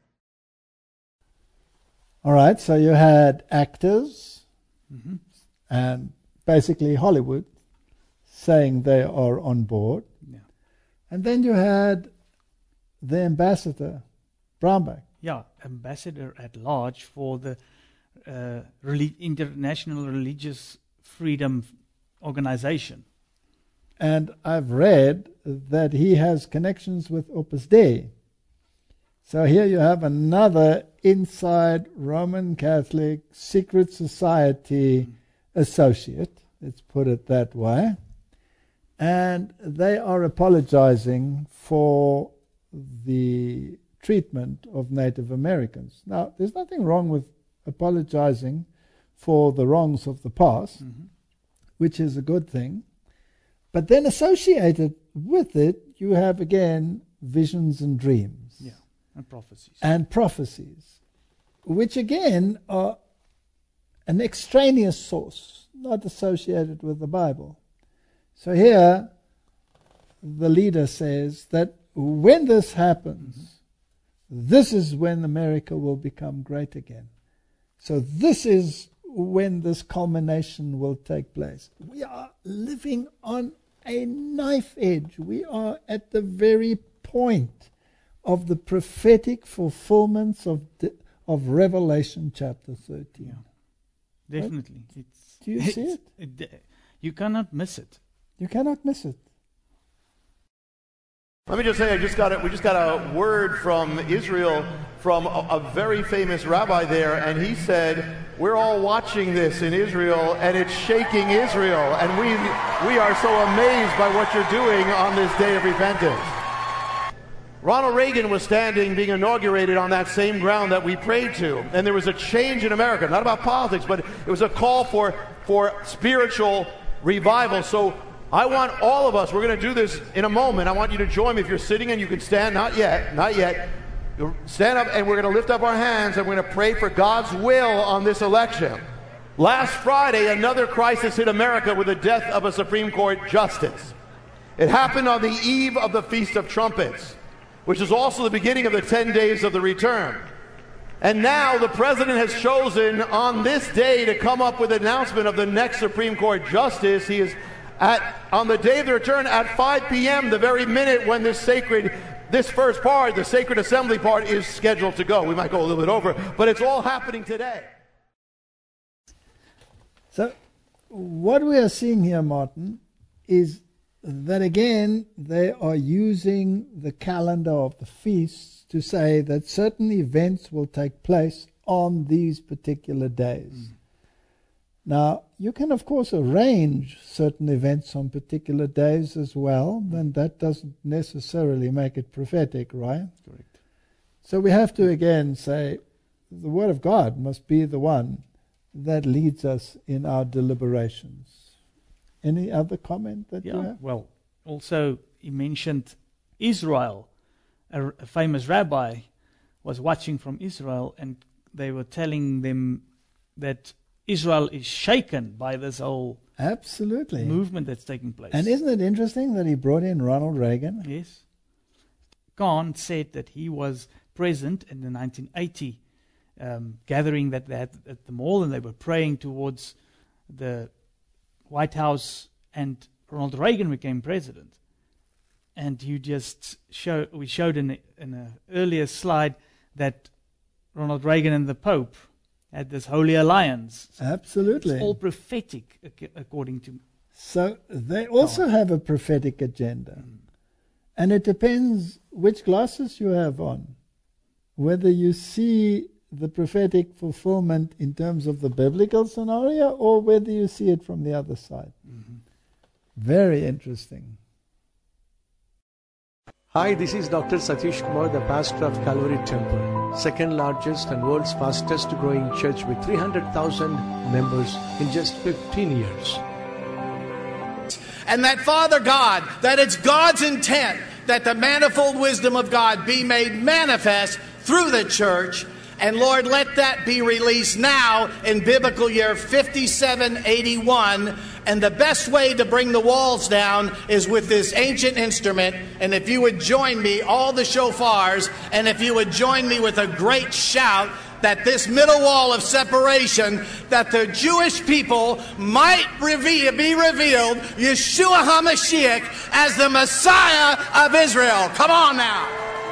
All right, so you had actors and basically Hollywood saying they are on board. Yeah. And then you had the ambassador, Brownback. Yeah, ambassador at large for the International Religious Freedom Organization. And I've read that he has connections with Opus Dei. So here you have another inside Roman Catholic secret society associate, let's put it that way. And they are apologizing for the treatment of Native Americans. Now, there's nothing wrong with apologizing for the wrongs of the past, which is a good thing. But then associated with it, you have, again, visions and dreams. Yeah, and prophecies. And prophecies, which, again, are an extraneous source, not associated with the Bible. So here, the leader says that when this happens, this is when America will become great again. So this is when this culmination will take place. We are living on a knife edge. We are at the very point of the prophetic fulfillments of Revelation chapter 13. Yeah. Definitely. Right? Do you see it? You cannot miss it. You cannot miss it. Let me just say, we just got a word from Israel from a very famous rabbi there, and he said, we're all watching this in Israel, and it's shaking Israel, and we are so amazed by what you're doing on this day of repentance. Ronald Reagan was standing being inaugurated on that same ground that we prayed to. And there was a change in America, not about politics, but it was a call for spiritual revival. So I want all of us, we're going to do this in a moment. I want you to join me. If you're sitting and you can stand, not yet. Stand up, and we're going to lift up our hands and we're going to pray for God's will on this election. Last Friday, another crisis hit America with the death of a Supreme Court justice. It happened on the eve of the Feast of Trumpets, which is also the beginning of the 10 days of the return. And now the president has chosen on this day to come up with an announcement of the next Supreme Court justice. He is on the day of the return at 5 p.m., the very minute when this first part, the sacred assembly part, is scheduled to go. We might go a little bit over, but it's all happening today. So what we are seeing here, Martin, is that again they are using the calendar of the feasts to say that certain events will take place on these particular days. Now, you can of course arrange certain events on particular days as well, then that doesn't necessarily make it prophetic, right? Correct. So we have to again say the Word of God must be the one that leads us in our deliberations. Any other comment that you have? Well, also he mentioned Israel. A famous rabbi was watching from Israel, and they were telling them that Israel is shaken by this whole movement that's taking place. And isn't it interesting that he brought in Ronald Reagan? Yes. Kahn said that he was present in the 1980 gathering that they had at the mall, and they were praying towards the White House, and Ronald Reagan became president. And we showed in an earlier slide that Ronald Reagan and the Pope had this holy alliance. Absolutely. It's all prophetic, according to. So they also have a prophetic agenda. And it depends which glasses you have on, whether you see the prophetic fulfillment in terms of the biblical scenario or whether you see it from the other side. Very interesting. Hi, this is Dr. Satish Kumar, the pastor of Calvary Temple, second largest and world's fastest growing church with 300,000 members in just 15 years. And that, Father God, that it's God's intent that the manifold wisdom of God be made manifest through the church. And Lord, let that be released now in biblical year 5781. And the best way to bring the walls down is with this ancient instrument. And if you would join me, all the shofars, and if you would join me with a great shout, that this middle wall of separation, that the Jewish people might be revealed, Yeshua HaMashiach, as the Messiah of Israel. Come on now.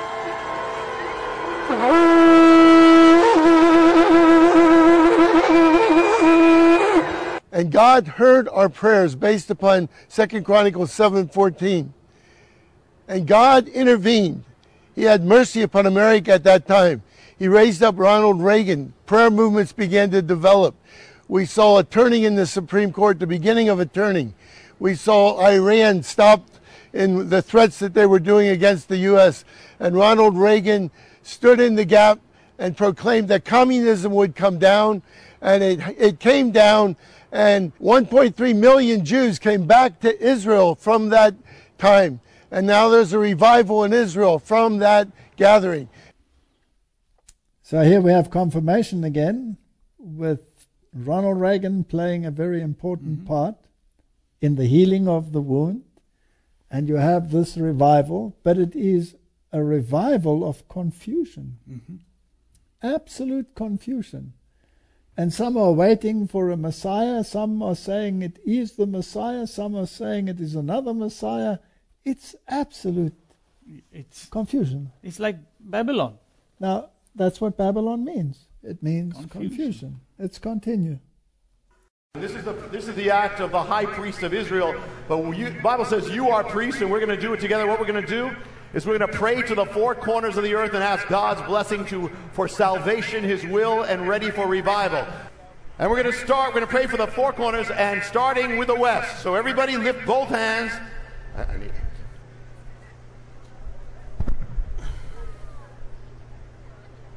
And God heard our prayers based upon 2 Chronicles 7:14. And God intervened. He had mercy upon America at that time. He raised up Ronald Reagan. Prayer movements began to develop. We saw a turning in the Supreme Court, the beginning of a turning. We saw Iran stopped in the threats that they were doing against the U.S. And Ronald Reagan stood in the gap and proclaimed that communism would come down. And it came down, and 1.3 million Jews came back to Israel from that time. And now there's a revival in Israel from that gathering. So here we have confirmation again, with Ronald Reagan playing a very important part in the healing of the wound. And you have this revival, but it is a revival of confusion. Absolute confusion. And some are waiting for a Messiah, some are saying it is the Messiah, some are saying it is another Messiah. It's absolute confusion. It's like Babylon. Now, that's what Babylon means. It means confusion. Let's continue. This is the act of the high priest of Israel. But the Bible says you are priests, and we're going to do it together. What we're going to do is we're going to pray to the four corners of the earth and ask God's blessing for salvation, His will, and ready for revival. And we're going to pray for the four corners, and starting with the west. So everybody lift both hands.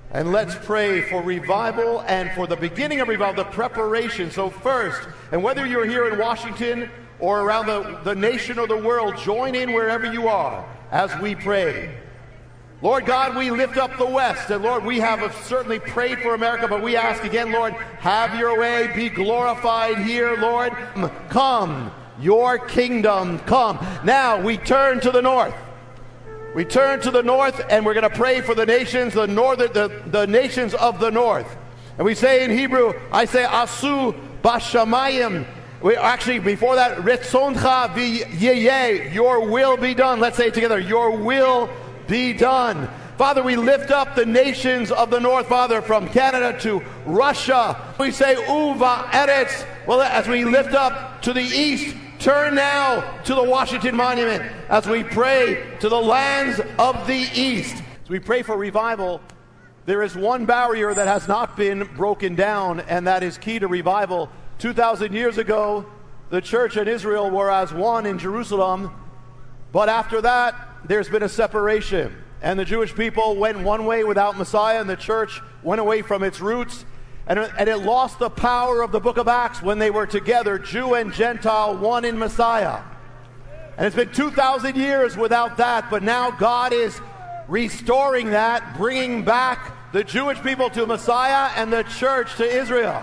And let's pray for revival and for the beginning of revival, the preparation. So first, and whether you're here in Washington or around the nation or the world, join in wherever you are as we pray. Lord God, we lift up the West, and Lord, we have certainly prayed for America, but we ask again, Lord, have your way, be glorified here, Lord. Come, your kingdom come. Now we turn to the north. We turn to the north, and we're going to pray for the nations, the nations of the north. And we say in Hebrew, I say, Asu Bashamayim. We actually, before that, Retzoncha v'yeh, your will be done. Let's say it together, your will be done. Father, we lift up the nations of the north, Father, from Canada to Russia. We say, Uva Eretz. Well, as we lift up to the east, turn now to the Washington Monument as we pray to the lands of the east. As we pray for revival, there is one barrier that has not been broken down, and that is key to revival. 2,000 years ago, the church and Israel were as one in Jerusalem, but after that, there's been a separation. And the Jewish people went one way without Messiah, and the church went away from its roots. And it lost the power of the book of Acts when they were together, Jew and Gentile, one in Messiah. And it's been 2,000 years without that, but now God is restoring that, bringing back the Jewish people to Messiah and the church to Israel.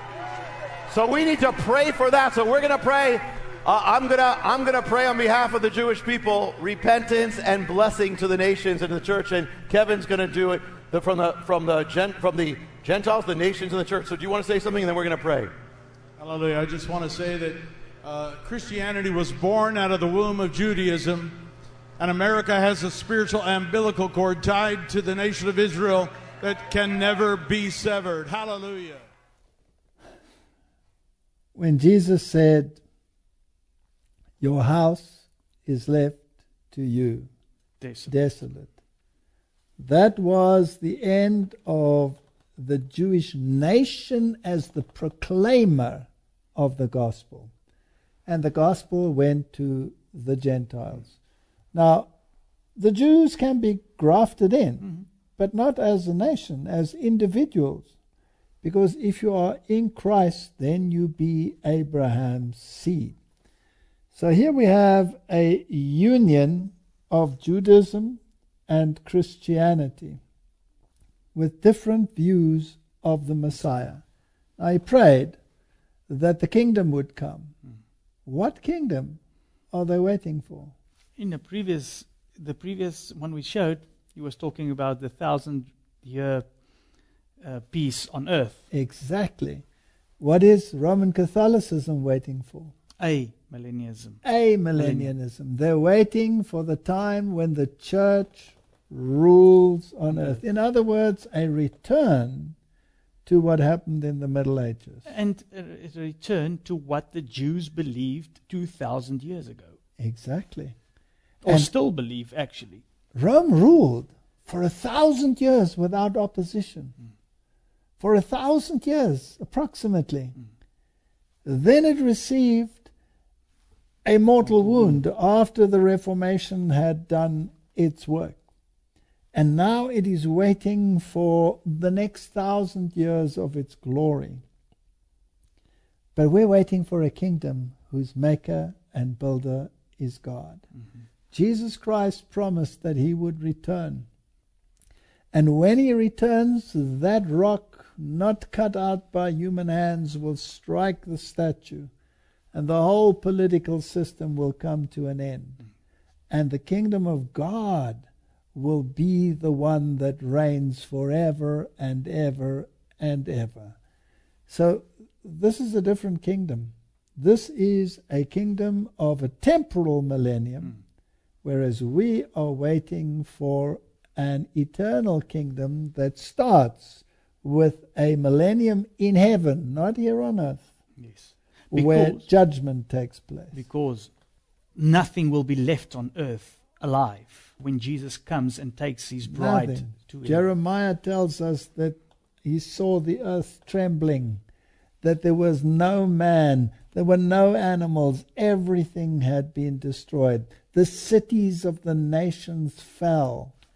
So we need to pray for that. So we're going to pray. I'm gonna pray on behalf of the Jewish people, repentance and blessing to the nations and to the church. And Kevin's going to do it from the Gentiles, the nations, and the church. So do you want to say something, and then we're going to pray? Hallelujah. I just want to say that Christianity was born out of the womb of Judaism, and America has a spiritual umbilical cord tied to the nation of Israel that can never be severed. Hallelujah. When Jesus said, your house is left to you desolate. That was the end of the Jewish nation as the proclaimer of the gospel. And the gospel went to the Gentiles. Now, the Jews can be grafted in, but not as a nation, as individuals. Because if you are in Christ, then you be Abraham's seed. So here we have a union of Judaism and Christianity with different views of the Messiah. Now he prayed that the kingdom would come. What kingdom are they waiting for? In the previous one we showed, he was talking about the 1,000-year peace on earth. Exactly. What is Roman Catholicism waiting for? A millennialism. A millennialism. They're waiting for the time when the church rules on earth. In other words, a return to what happened in the Middle Ages. And a return to what the Jews believed 2,000 years ago. Exactly. Or and still believe, actually. Rome ruled for 1,000 years without opposition. For 1,000 years, approximately. Then it received a mortal wound after the Reformation had done its work. And now it is waiting for the next 1,000 years of its glory. But we're waiting for a kingdom whose maker and builder is God. Jesus Christ promised that he would return. And when he returns, that rock, not cut out by human hands, will strike the statue, and the whole political system will come to an end. And the kingdom of God will be the one that reigns forever and ever and ever. So this is a different kingdom. This is a kingdom of a temporal millennium, whereas we are waiting for an eternal kingdom that starts with a millennium in heaven, not here on earth. Yes. Where judgment takes place. Because nothing will be left on earth alive when Jesus comes and takes his bride to him. Jeremiah tells us that he saw the earth trembling, that there was no man, there were no animals, everything had been destroyed. The cities of the nations fell.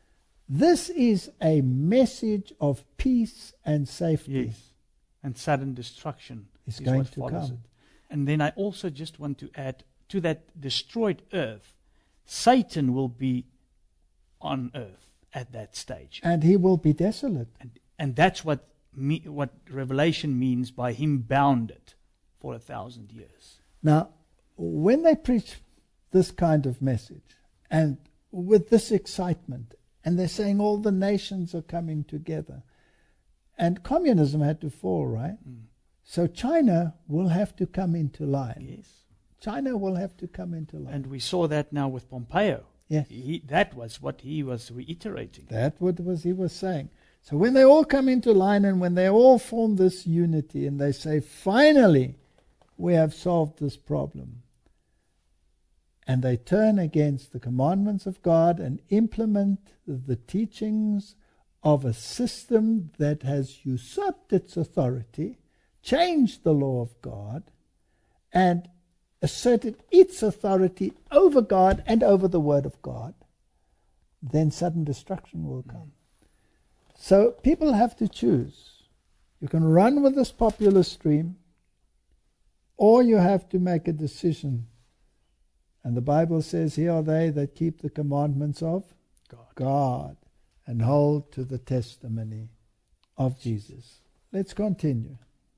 This is a message of peace and safety. Yes. And sudden destruction is going to come. It. And then I also just want to add, to that destroyed earth, Satan will be on earth at that stage. And he will be desolate. And that's what Revelation means by him bounded for 1,000 years. Now, when they preach this kind of message, and with this excitement, and they're saying all the nations are coming together, and communism had to fall, right? So China will have to come into line. Yes. China will have to come into line. And we saw that now with Pompeo. Yes. That was what he was reiterating. That was he was saying. So when they all come into line and when they all form this unity and they say, finally, we have solved this problem, and they turn against the commandments of God and implement the teachings of a system that has usurped its authority, changed the law of God, and asserted its authority over God and over the Word of God, then sudden destruction will come. So people have to choose. You can run with this popular stream, or you have to make a decision. And the Bible says, here are they that keep the commandments of God and hold to the testimony of Jesus. Let's continue.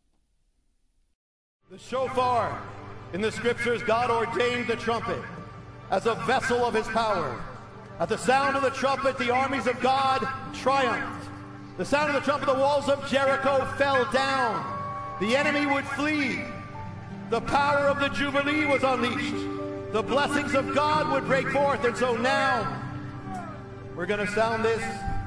The shofar in the scriptures, God ordained the trumpet as a vessel of his power. At the sound of the trumpet, the armies of God triumphed. The sound of the trumpet, the walls of Jericho fell down. The enemy would flee. The power of the Jubilee was unleashed. The blessings of God would break forth. And so now we're going to sound this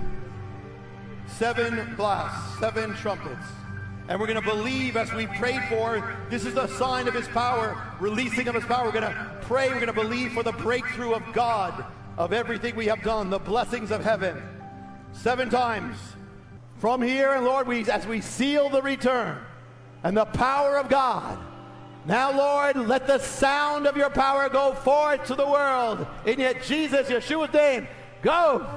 7 blasts, 7 trumpets. And we're going to believe as we prayed for, this is the sign of his power, releasing of his power. We're going to pray, we're going to believe for the breakthrough of God, of everything we have done, the blessings of heaven. 7 times. From here, and Lord, as we seal the return and the power of God, now, Lord, let the sound of your power go forth to the world. In Jesus, Yeshua's name, go!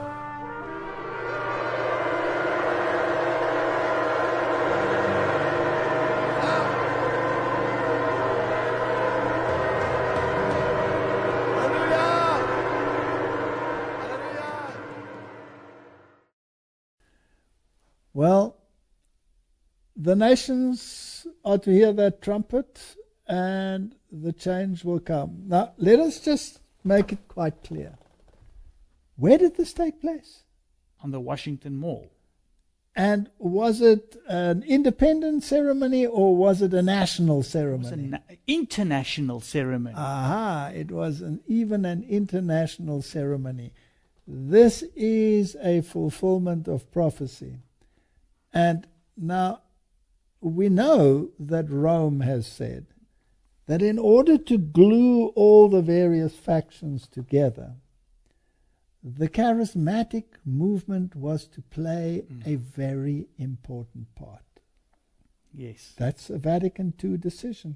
Well, the nations are to hear that trumpet, and the change will come. Now, let us just make it quite clear. Where did this take place? On the Washington Mall. And was it an independent ceremony or was it a national ceremony? It was an international ceremony. Aha, it was even an international ceremony. This is a fulfillment of prophecy. And now we know that Rome has said that in order to glue all the various factions together, the charismatic movement was to play a very important part. Yes. That's a Vatican II decision.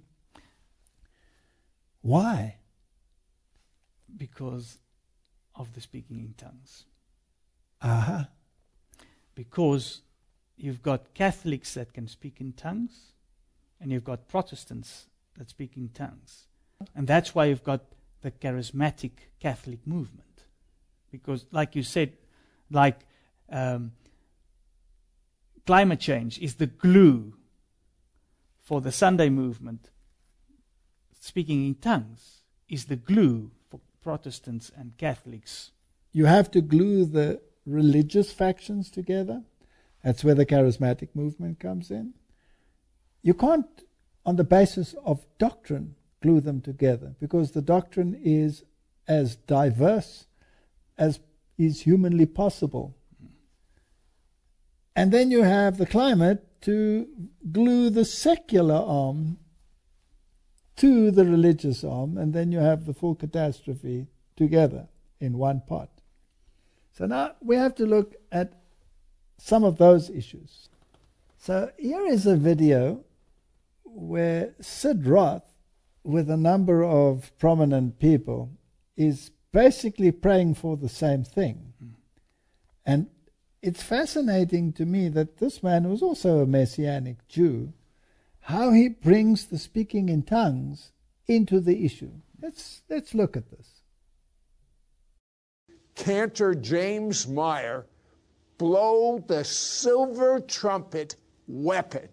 Why? Because of the speaking in tongues. Aha. Because you've got Catholics that can speak in tongues, and you've got Protestants that speak in tongues. And that's why you've got the charismatic Catholic movement. Because, like you said, climate change is the glue for the Sunday movement. Speaking in tongues is the glue for Protestants and Catholics. You have to glue the religious factions together. That's where the charismatic movement comes in. You can't, on the basis of doctrine, glue them together, because the doctrine is as diverse as is humanly possible. And then you have the climate to glue the secular arm to the religious arm, and then you have the full catastrophe together in one pot. So now we have to look at some of those issues. So here is a video where Sid Roth, with a number of prominent people, is basically praying for the same thing. And it's fascinating to me that this man was also a Messianic Jew, how he brings the speaking in tongues into the issue. Let's look at this. Cantor James Meyer, blow the silver trumpet weapon.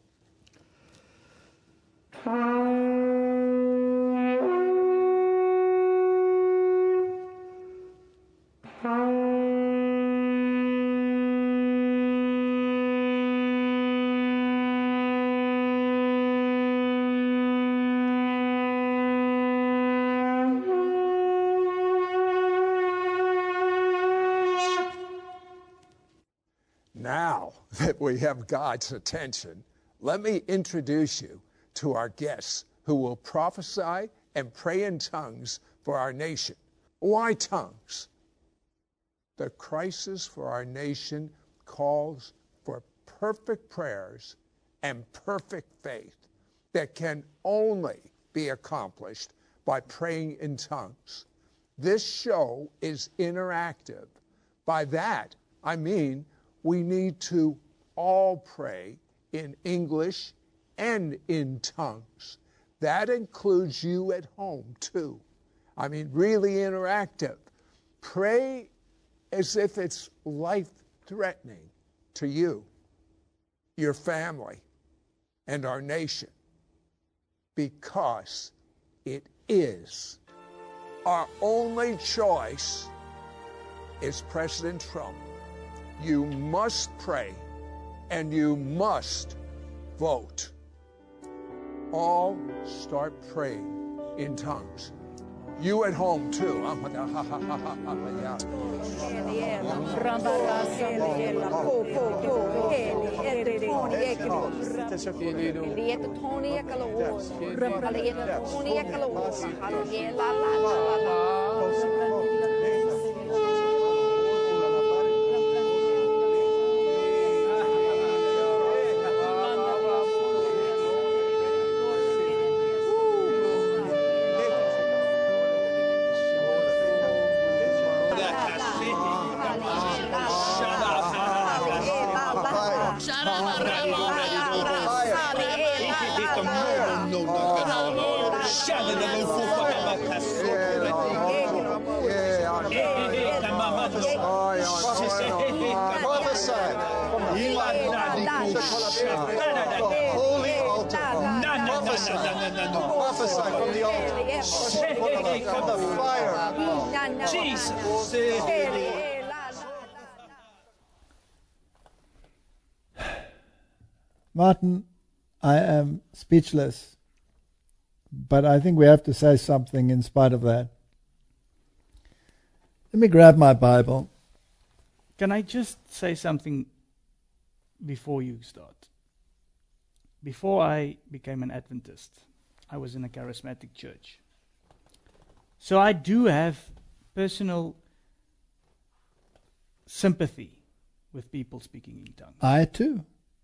Now that we have God's attention, let me introduce you to our guests who will prophesy and pray in tongues for our nation. Why tongues? The crisis for our nation calls for perfect prayers and perfect faith that can only be accomplished by praying in tongues. This show is interactive. By that, I mean we need to all pray in English and in tongues. That includes you at home, too. I mean, really interactive. Pray as if it's life-threatening to you, your family, and our nation, because it is. Our only choice is President Trump. You must pray and you must vote. All start praying in tongues. You at home too. Holy altar. Prophesy from the altar. From the fire. Jesus. Martin, I am speechless, but I think we have to say something in spite of that. Let me grab my Bible. Can I just say something before you start? Before I became an Adventist, I was in a charismatic church. So I do have personal sympathy with people speaking in tongues. I too.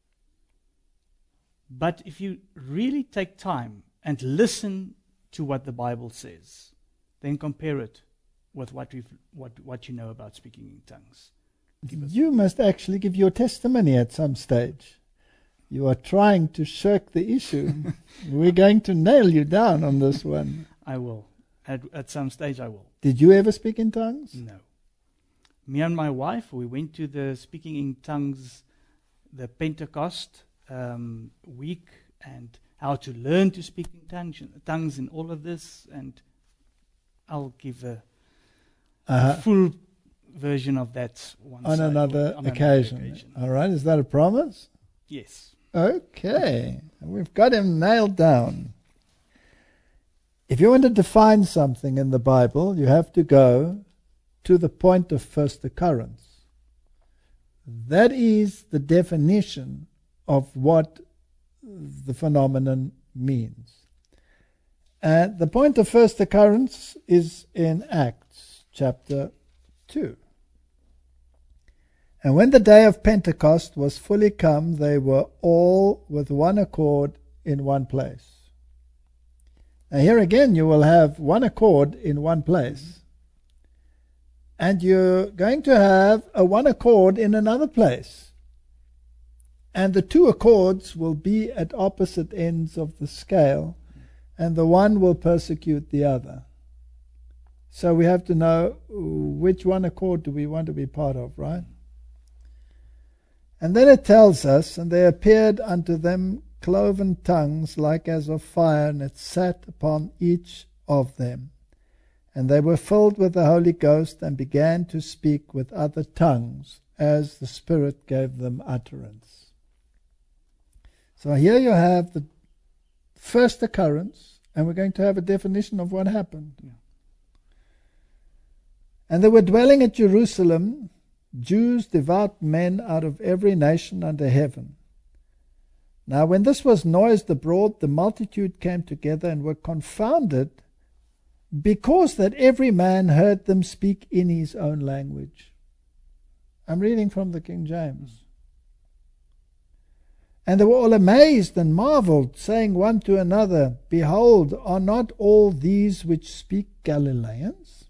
But if you really take time and listen to what the Bible says, then compare it with what you know about speaking in tongues. You must actually give your testimony at some stage. You are trying to shirk the issue. We're going to nail you down on this one. I will. At some stage I will. Did you ever speak in tongues? No. Me and my wife, we went to the speaking in tongues, the Pentecost week, and how to learn to speak in tongues and all of this, and I'll give a full version of that on another occasion. All right, is that a promise? Yes. Okay, we've got him nailed down. If you want to define something in the Bible, you have to go to the point of first occurrence. That is the definition of what the phenomenon means. And the point of first occurrence is in Acts chapter 2. And when the day of Pentecost was fully come, they were all with one accord in one place. Now here again you will have one accord in one place. and you're going to have a one accord in another place. And the two accords will be at opposite ends of the scale, and the one will persecute the other. So we have to know which one accord do we want to be part of, right? And then it tells us, and there appeared unto them cloven tongues like as of fire, and it sat upon each of them. And they were filled with the Holy Ghost, and began to speak with other tongues, as the Spirit gave them utterance. So here you have the first occurrence, and we're going to have a definition of what happened. Yeah. And they were dwelling at Jerusalem Jews, devout men out of every nation under heaven. Now when this was noised abroad, the multitude came together and were confounded, because that every man heard them speak in his own language. I'm reading from the King James. And they were all amazed and marveled, saying one to another, Behold, are not all these which speak Galileans?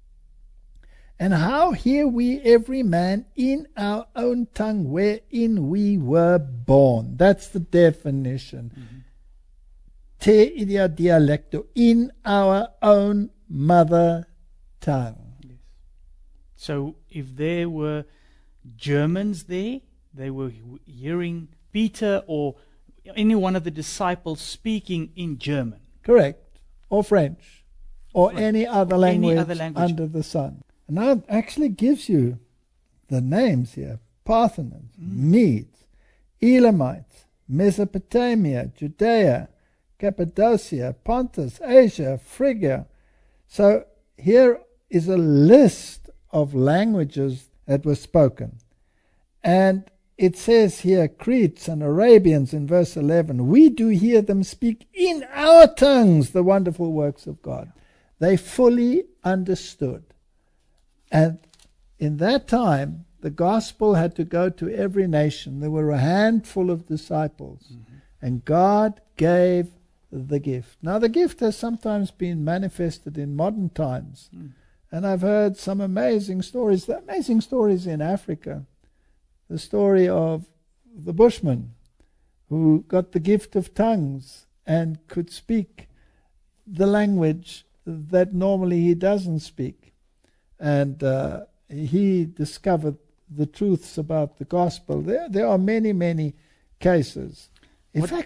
And how hear we every man in our own tongue wherein we were born? That's the definition. Te idia dialecto, in our own mother tongue. Yes. So if there were Germans there, they were hearing Peter or any one of the disciples speaking in German. Correct. Or French. Or any other language under the sun. And now it actually gives you the names here. Parthians, Medes, Elamites, Mesopotamia, Judea, Cappadocia, Pontus, Asia, Phrygia. So here is a list of languages that were spoken. And it says here, Cretes and Arabians in verse 11, we do hear them speak in our tongues the wonderful works of God. They fully understood. And in that time, the gospel had to go to every nation. There were a handful of disciples. And God gave the gift. Now the gift has sometimes been manifested in modern times. And I've heard some amazing stories in Africa. The story of the bushman who got the gift of tongues and could speak the language that normally he doesn't speak. And he discovered the truths about the gospel. There are many, many cases. In fact,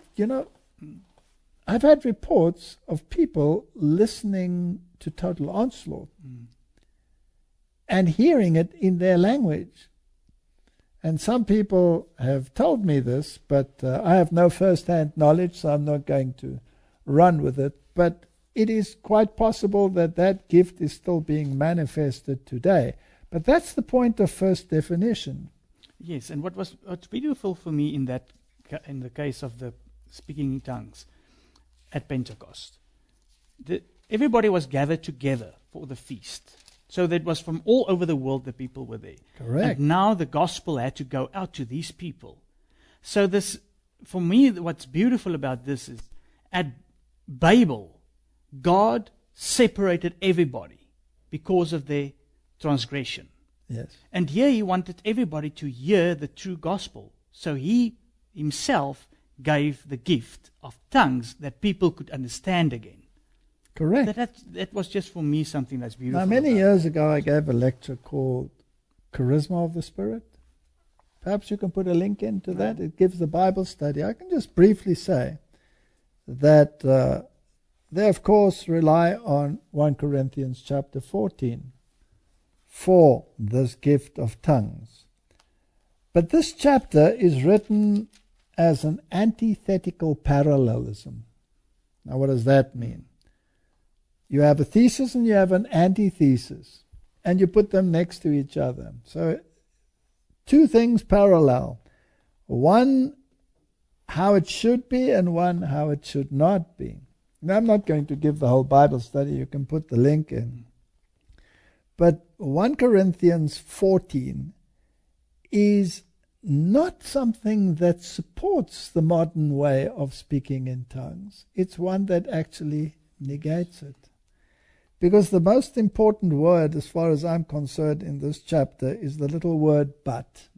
I've had reports of people listening to Total Onslaught and hearing it in their language. And some people have told me this, but I have no first-hand knowledge, so I'm not going to run with it. But it is quite possible that that gift is still being manifested today. But that's the point of first definition. Yes, and what's beautiful for me in the case of the speaking in tongues at Pentecost, everybody was gathered together for the feast. So that was from all over the world the people were there. Correct. And now the gospel had to go out to these people. So this, for me, what's beautiful about this is at Babel, God separated everybody because of their transgression. Yes. And here he wanted everybody to hear the true gospel. So he himself gave the gift of tongues that people could understand again. Correct. That was just for me something that's beautiful. Now, many years ago, I gave a lecture called Charisma of the Spirit. Perhaps you can put a link into that. It gives the Bible study. I can just briefly say that they, of course, rely on 1 Corinthians chapter 14 for this gift of tongues. But this chapter is written as an antithetical parallelism. Now, what does that mean? You have a thesis and you have an antithesis, and you put them next to each other. So, two things parallel. One, how it should be, and one, how it should not be. Now, I'm not going to give the whole Bible study. You can put the link in. But 1 Corinthians 14 is not something that supports the modern way of speaking in tongues. It's one that actually negates it. Because the most important word, as far as I'm concerned, in this chapter is the little word but,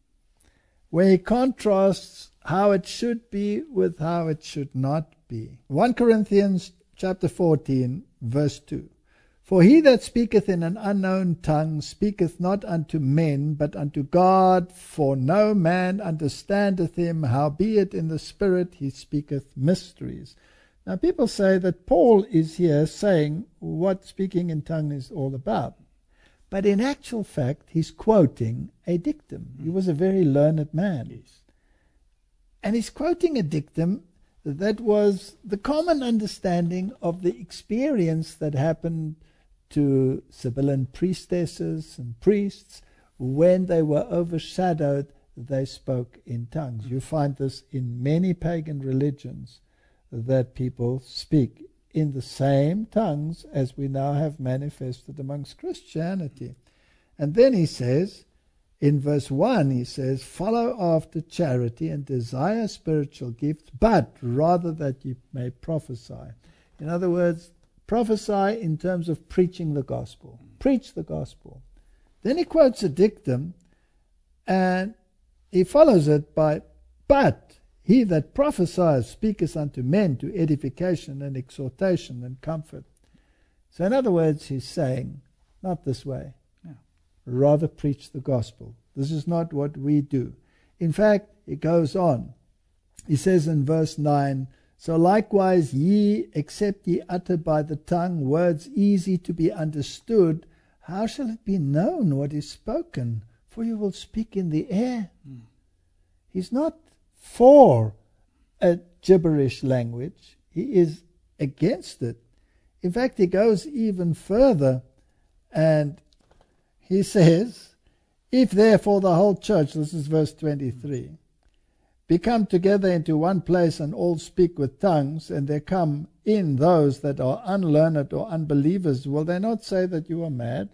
where he contrasts how it should be with how it should not be. 1 Corinthians chapter 14, verse 2. For he that speaketh in an unknown tongue speaketh not unto men, but unto God, for no man understandeth him, howbeit in the Spirit he speaketh mysteries. Now people say that Paul is here saying what speaking in tongue is all about. But in actual fact, he's quoting a dictum. He was a very learned man. Yes. And he's quoting a dictum that was the common understanding of the experience that happened to Sibylline priestesses and priests. When they were overshadowed, they spoke in tongues. You find this in many pagan religions, that people speak in the same tongues as we now have manifested amongst Christianity. And then he says, in verse 1, he says, follow after charity and desire spiritual gifts, but rather that you may prophesy. In other words, prophesy in terms of preaching the gospel. Preach the gospel. Then he quotes a dictum, and he follows it by, but he that prophesies speaketh unto men to edification and exhortation and comfort. So in other words, he's saying, not this way. No. Rather preach the gospel. This is not what we do. In fact, it goes on. He says in verse 9, so likewise ye, except ye utter by the tongue words easy to be understood, how shall it be known what is spoken? For you will speak in the air. He's not for a gibberish language. He is against it. In fact, he goes even further, and he says, if therefore the whole church, this is verse 23, be come together into one place and all speak with tongues, and there come in those that are unlearned or unbelievers, will they not say that you are mad?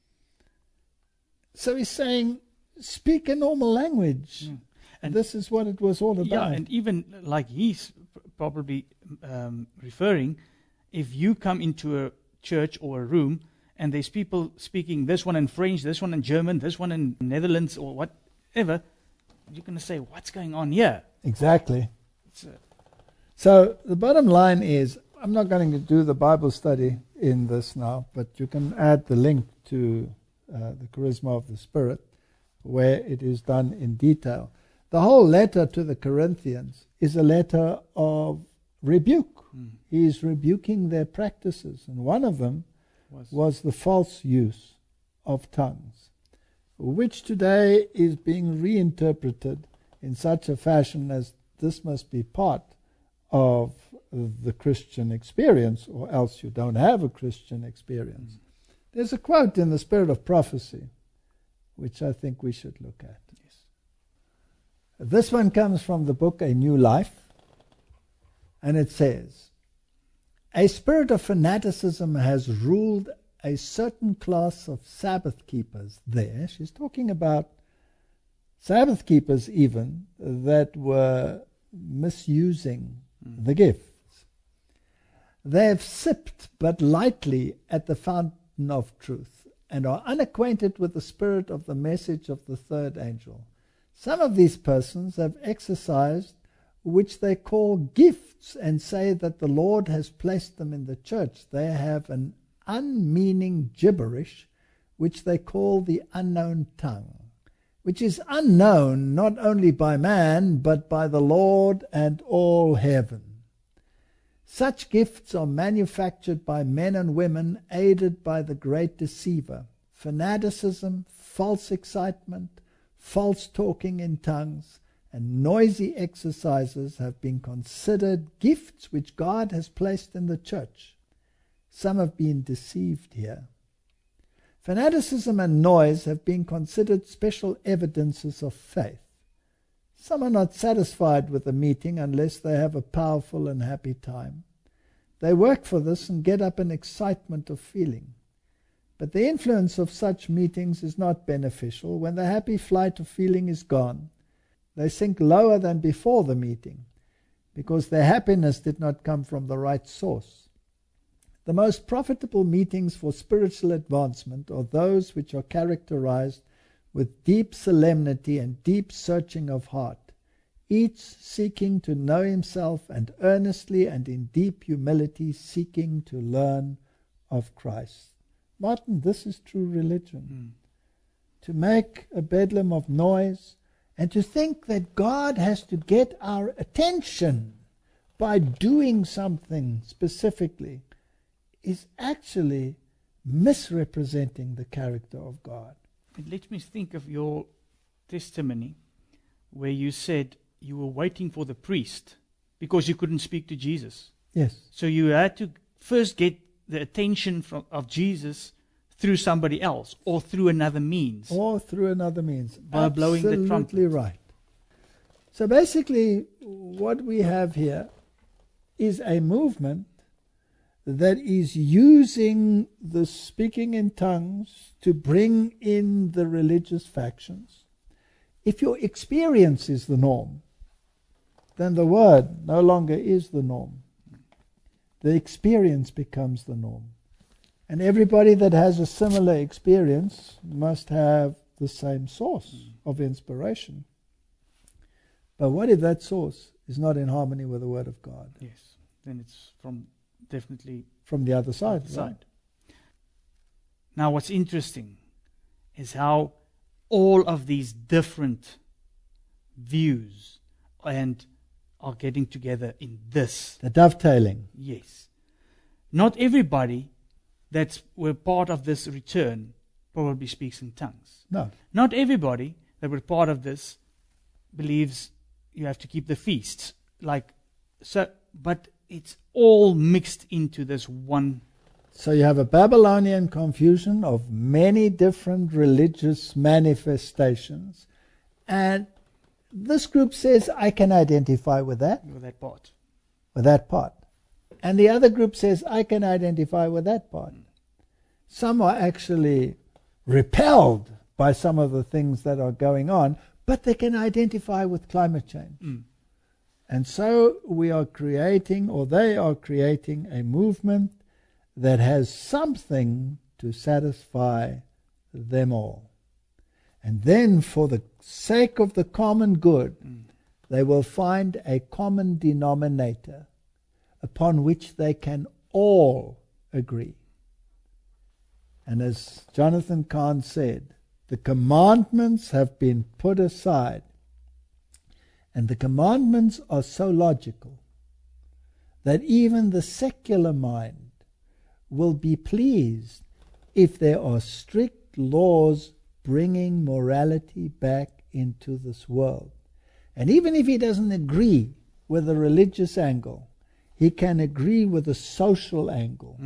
So he's saying, speak a normal language. And this is what it was all about. Yeah, and even like he's probably referring, if you come into a church or a room and there's people speaking this one in French, this one in German, this one in Netherlands or whatever, you're going to say, what's going on here? Exactly. So the bottom line is, I'm not going to do the Bible study in this now, but you can add the link to the Charisma of the Spirit, where it is done in detail. The whole letter to the Corinthians is a letter of rebuke. He is rebuking their practices, and one of them was the false use of tongues, which today is being reinterpreted in such a fashion as this must be part of the Christian experience, or else you don't have a Christian experience. There's a quote in the Spirit of Prophecy, which I think we should look at. This one comes from the book A New Life, and it says, a spirit of fanaticism has ruled a certain class of Sabbath keepers there. She's talking about Sabbath keepers even that were misusing the gifts. They have sipped but lightly at the fountain of truth and are unacquainted with the spirit of the message of the third angel. Some of these persons have exercised which they call gifts and say that the Lord has placed them in the church. They have an unmeaning gibberish which they call the unknown tongue, which is unknown not only by man but by the Lord and all heaven. Such gifts are manufactured by men and women aided by the great deceiver. Fanaticism, false excitement, false talking in tongues, and noisy exercises have been considered gifts which God has placed in the church. Some have been deceived here. Fanaticism and noise have been considered special evidences of faith. Some are not satisfied with a meeting unless they have a powerful and happy time. They work for this and get up an excitement of feeling. But the influence of such meetings is not beneficial. When the happy flight of feeling is gone, they sink lower than before the meeting, because their happiness did not come from the right source. The most profitable meetings for spiritual advancement are those which are characterized with deep solemnity and deep searching of heart, each seeking to know himself and earnestly and in deep humility seeking to learn of Christ. Martin, this is true religion. To make a bedlam of noise and to think that God has to get our attention by doing something specifically is actually misrepresenting the character of God. It lets me think of your testimony where you said you were waiting for the priest because you couldn't speak to Jesus. Yes. So you had to first get the attention of Jesus through somebody else or through another means. Or through another means. By blowing the trumpet. Absolutely right. So basically what we have here is a movement that is using the speaking in tongues to bring in the religious factions. If your experience is the norm, then the word no longer is the norm. The experience becomes the norm. And everybody that has a similar experience must have the same source of inspiration. But what if that source is not in harmony with the Word of God? Yes, then it's definitely from the other side. Right? Now what's interesting is how all of these different views are getting together in this. The dovetailing. Yes. Not everybody were part of this return probably speaks in tongues. No. Not everybody that were part of this believes you have to keep the feasts. But it's all mixed into this one. So you have a Babylonian confusion of many different religious manifestations. And this group says, I can identify with that. With that part. With that part. And the other group says, I can identify with that part. Some are actually repelled by some of the things that are going on, but they can identify with climate change. And so we are creating, or they are creating, a movement that has something to satisfy them all. And then for the sake of the common good, they will find a common denominator upon which they can all agree. And as Jonathan Cahn said, the commandments have been put aside. And the commandments are so logical that even the secular mind will be pleased if there are strict laws bringing morality back into this world. And even if he doesn't agree with the religious angle, he can agree with the social angle.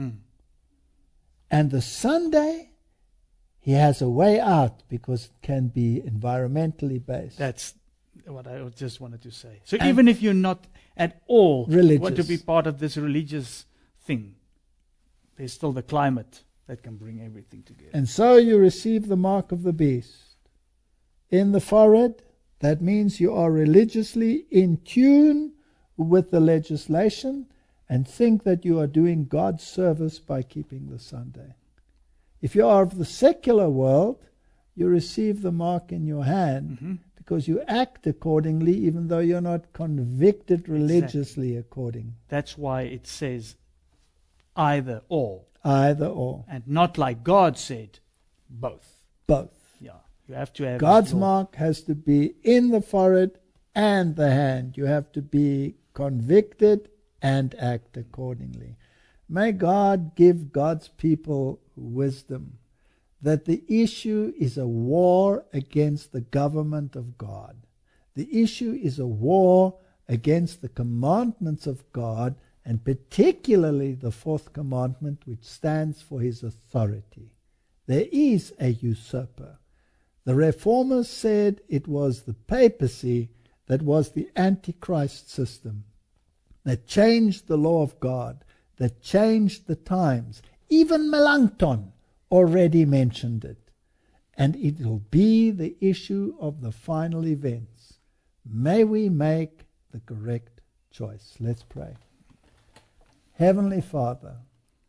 And the Sunday, he has a way out because it can be environmentally based. That's what I just wanted to say. So even if you're not at all want to be part of this religious thing, there's still the climate that can bring everything together. And so you receive the mark of the beast. In the forehead, that means you are religiously in tune with the legislation and think that you are doing God's service by keeping the Sunday. If you are of the secular world, you receive the mark in your hand because you act accordingly even though you're not convicted religiously according. That's why it says either or. Either or. And not like God said, both. Both. Yeah. You have to have God's mark has to be in the forehead and the hand. You have to be convicted and act accordingly. May God give God's people wisdom that the issue is a war against the government of God. The issue is a war against the commandments of God, and particularly the fourth commandment, which stands for his authority. There is a usurper. The Reformers said it was the papacy that was the Antichrist system, that changed the law of God, that changed the times. Even Melanchthon already mentioned it. And it will be the issue of the final events. May we make the correct choice. Let's pray. Heavenly Father,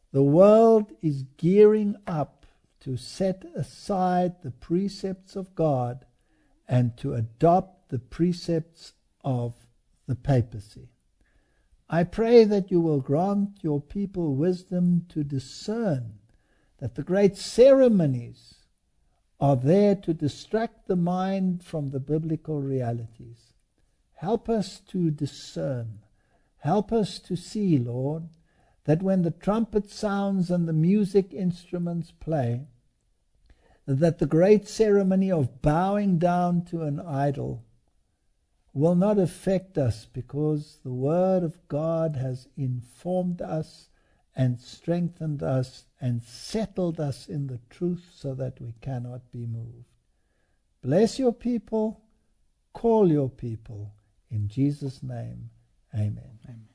The world is gearing up to set aside the precepts of God and to adopt the precepts of the papacy. I pray that you will grant your people wisdom to discern that the great ceremonies are there to distract the mind from the biblical realities. Help us to discern. Help us to see, Lord, that when the trumpet sounds and the music instruments play, that the great ceremony of bowing down to an idol will not affect us, because the Word of God has informed us and strengthened us and settled us in the truth so that we cannot be moved. Bless your people, call your people. In Jesus' name, amen. Amen.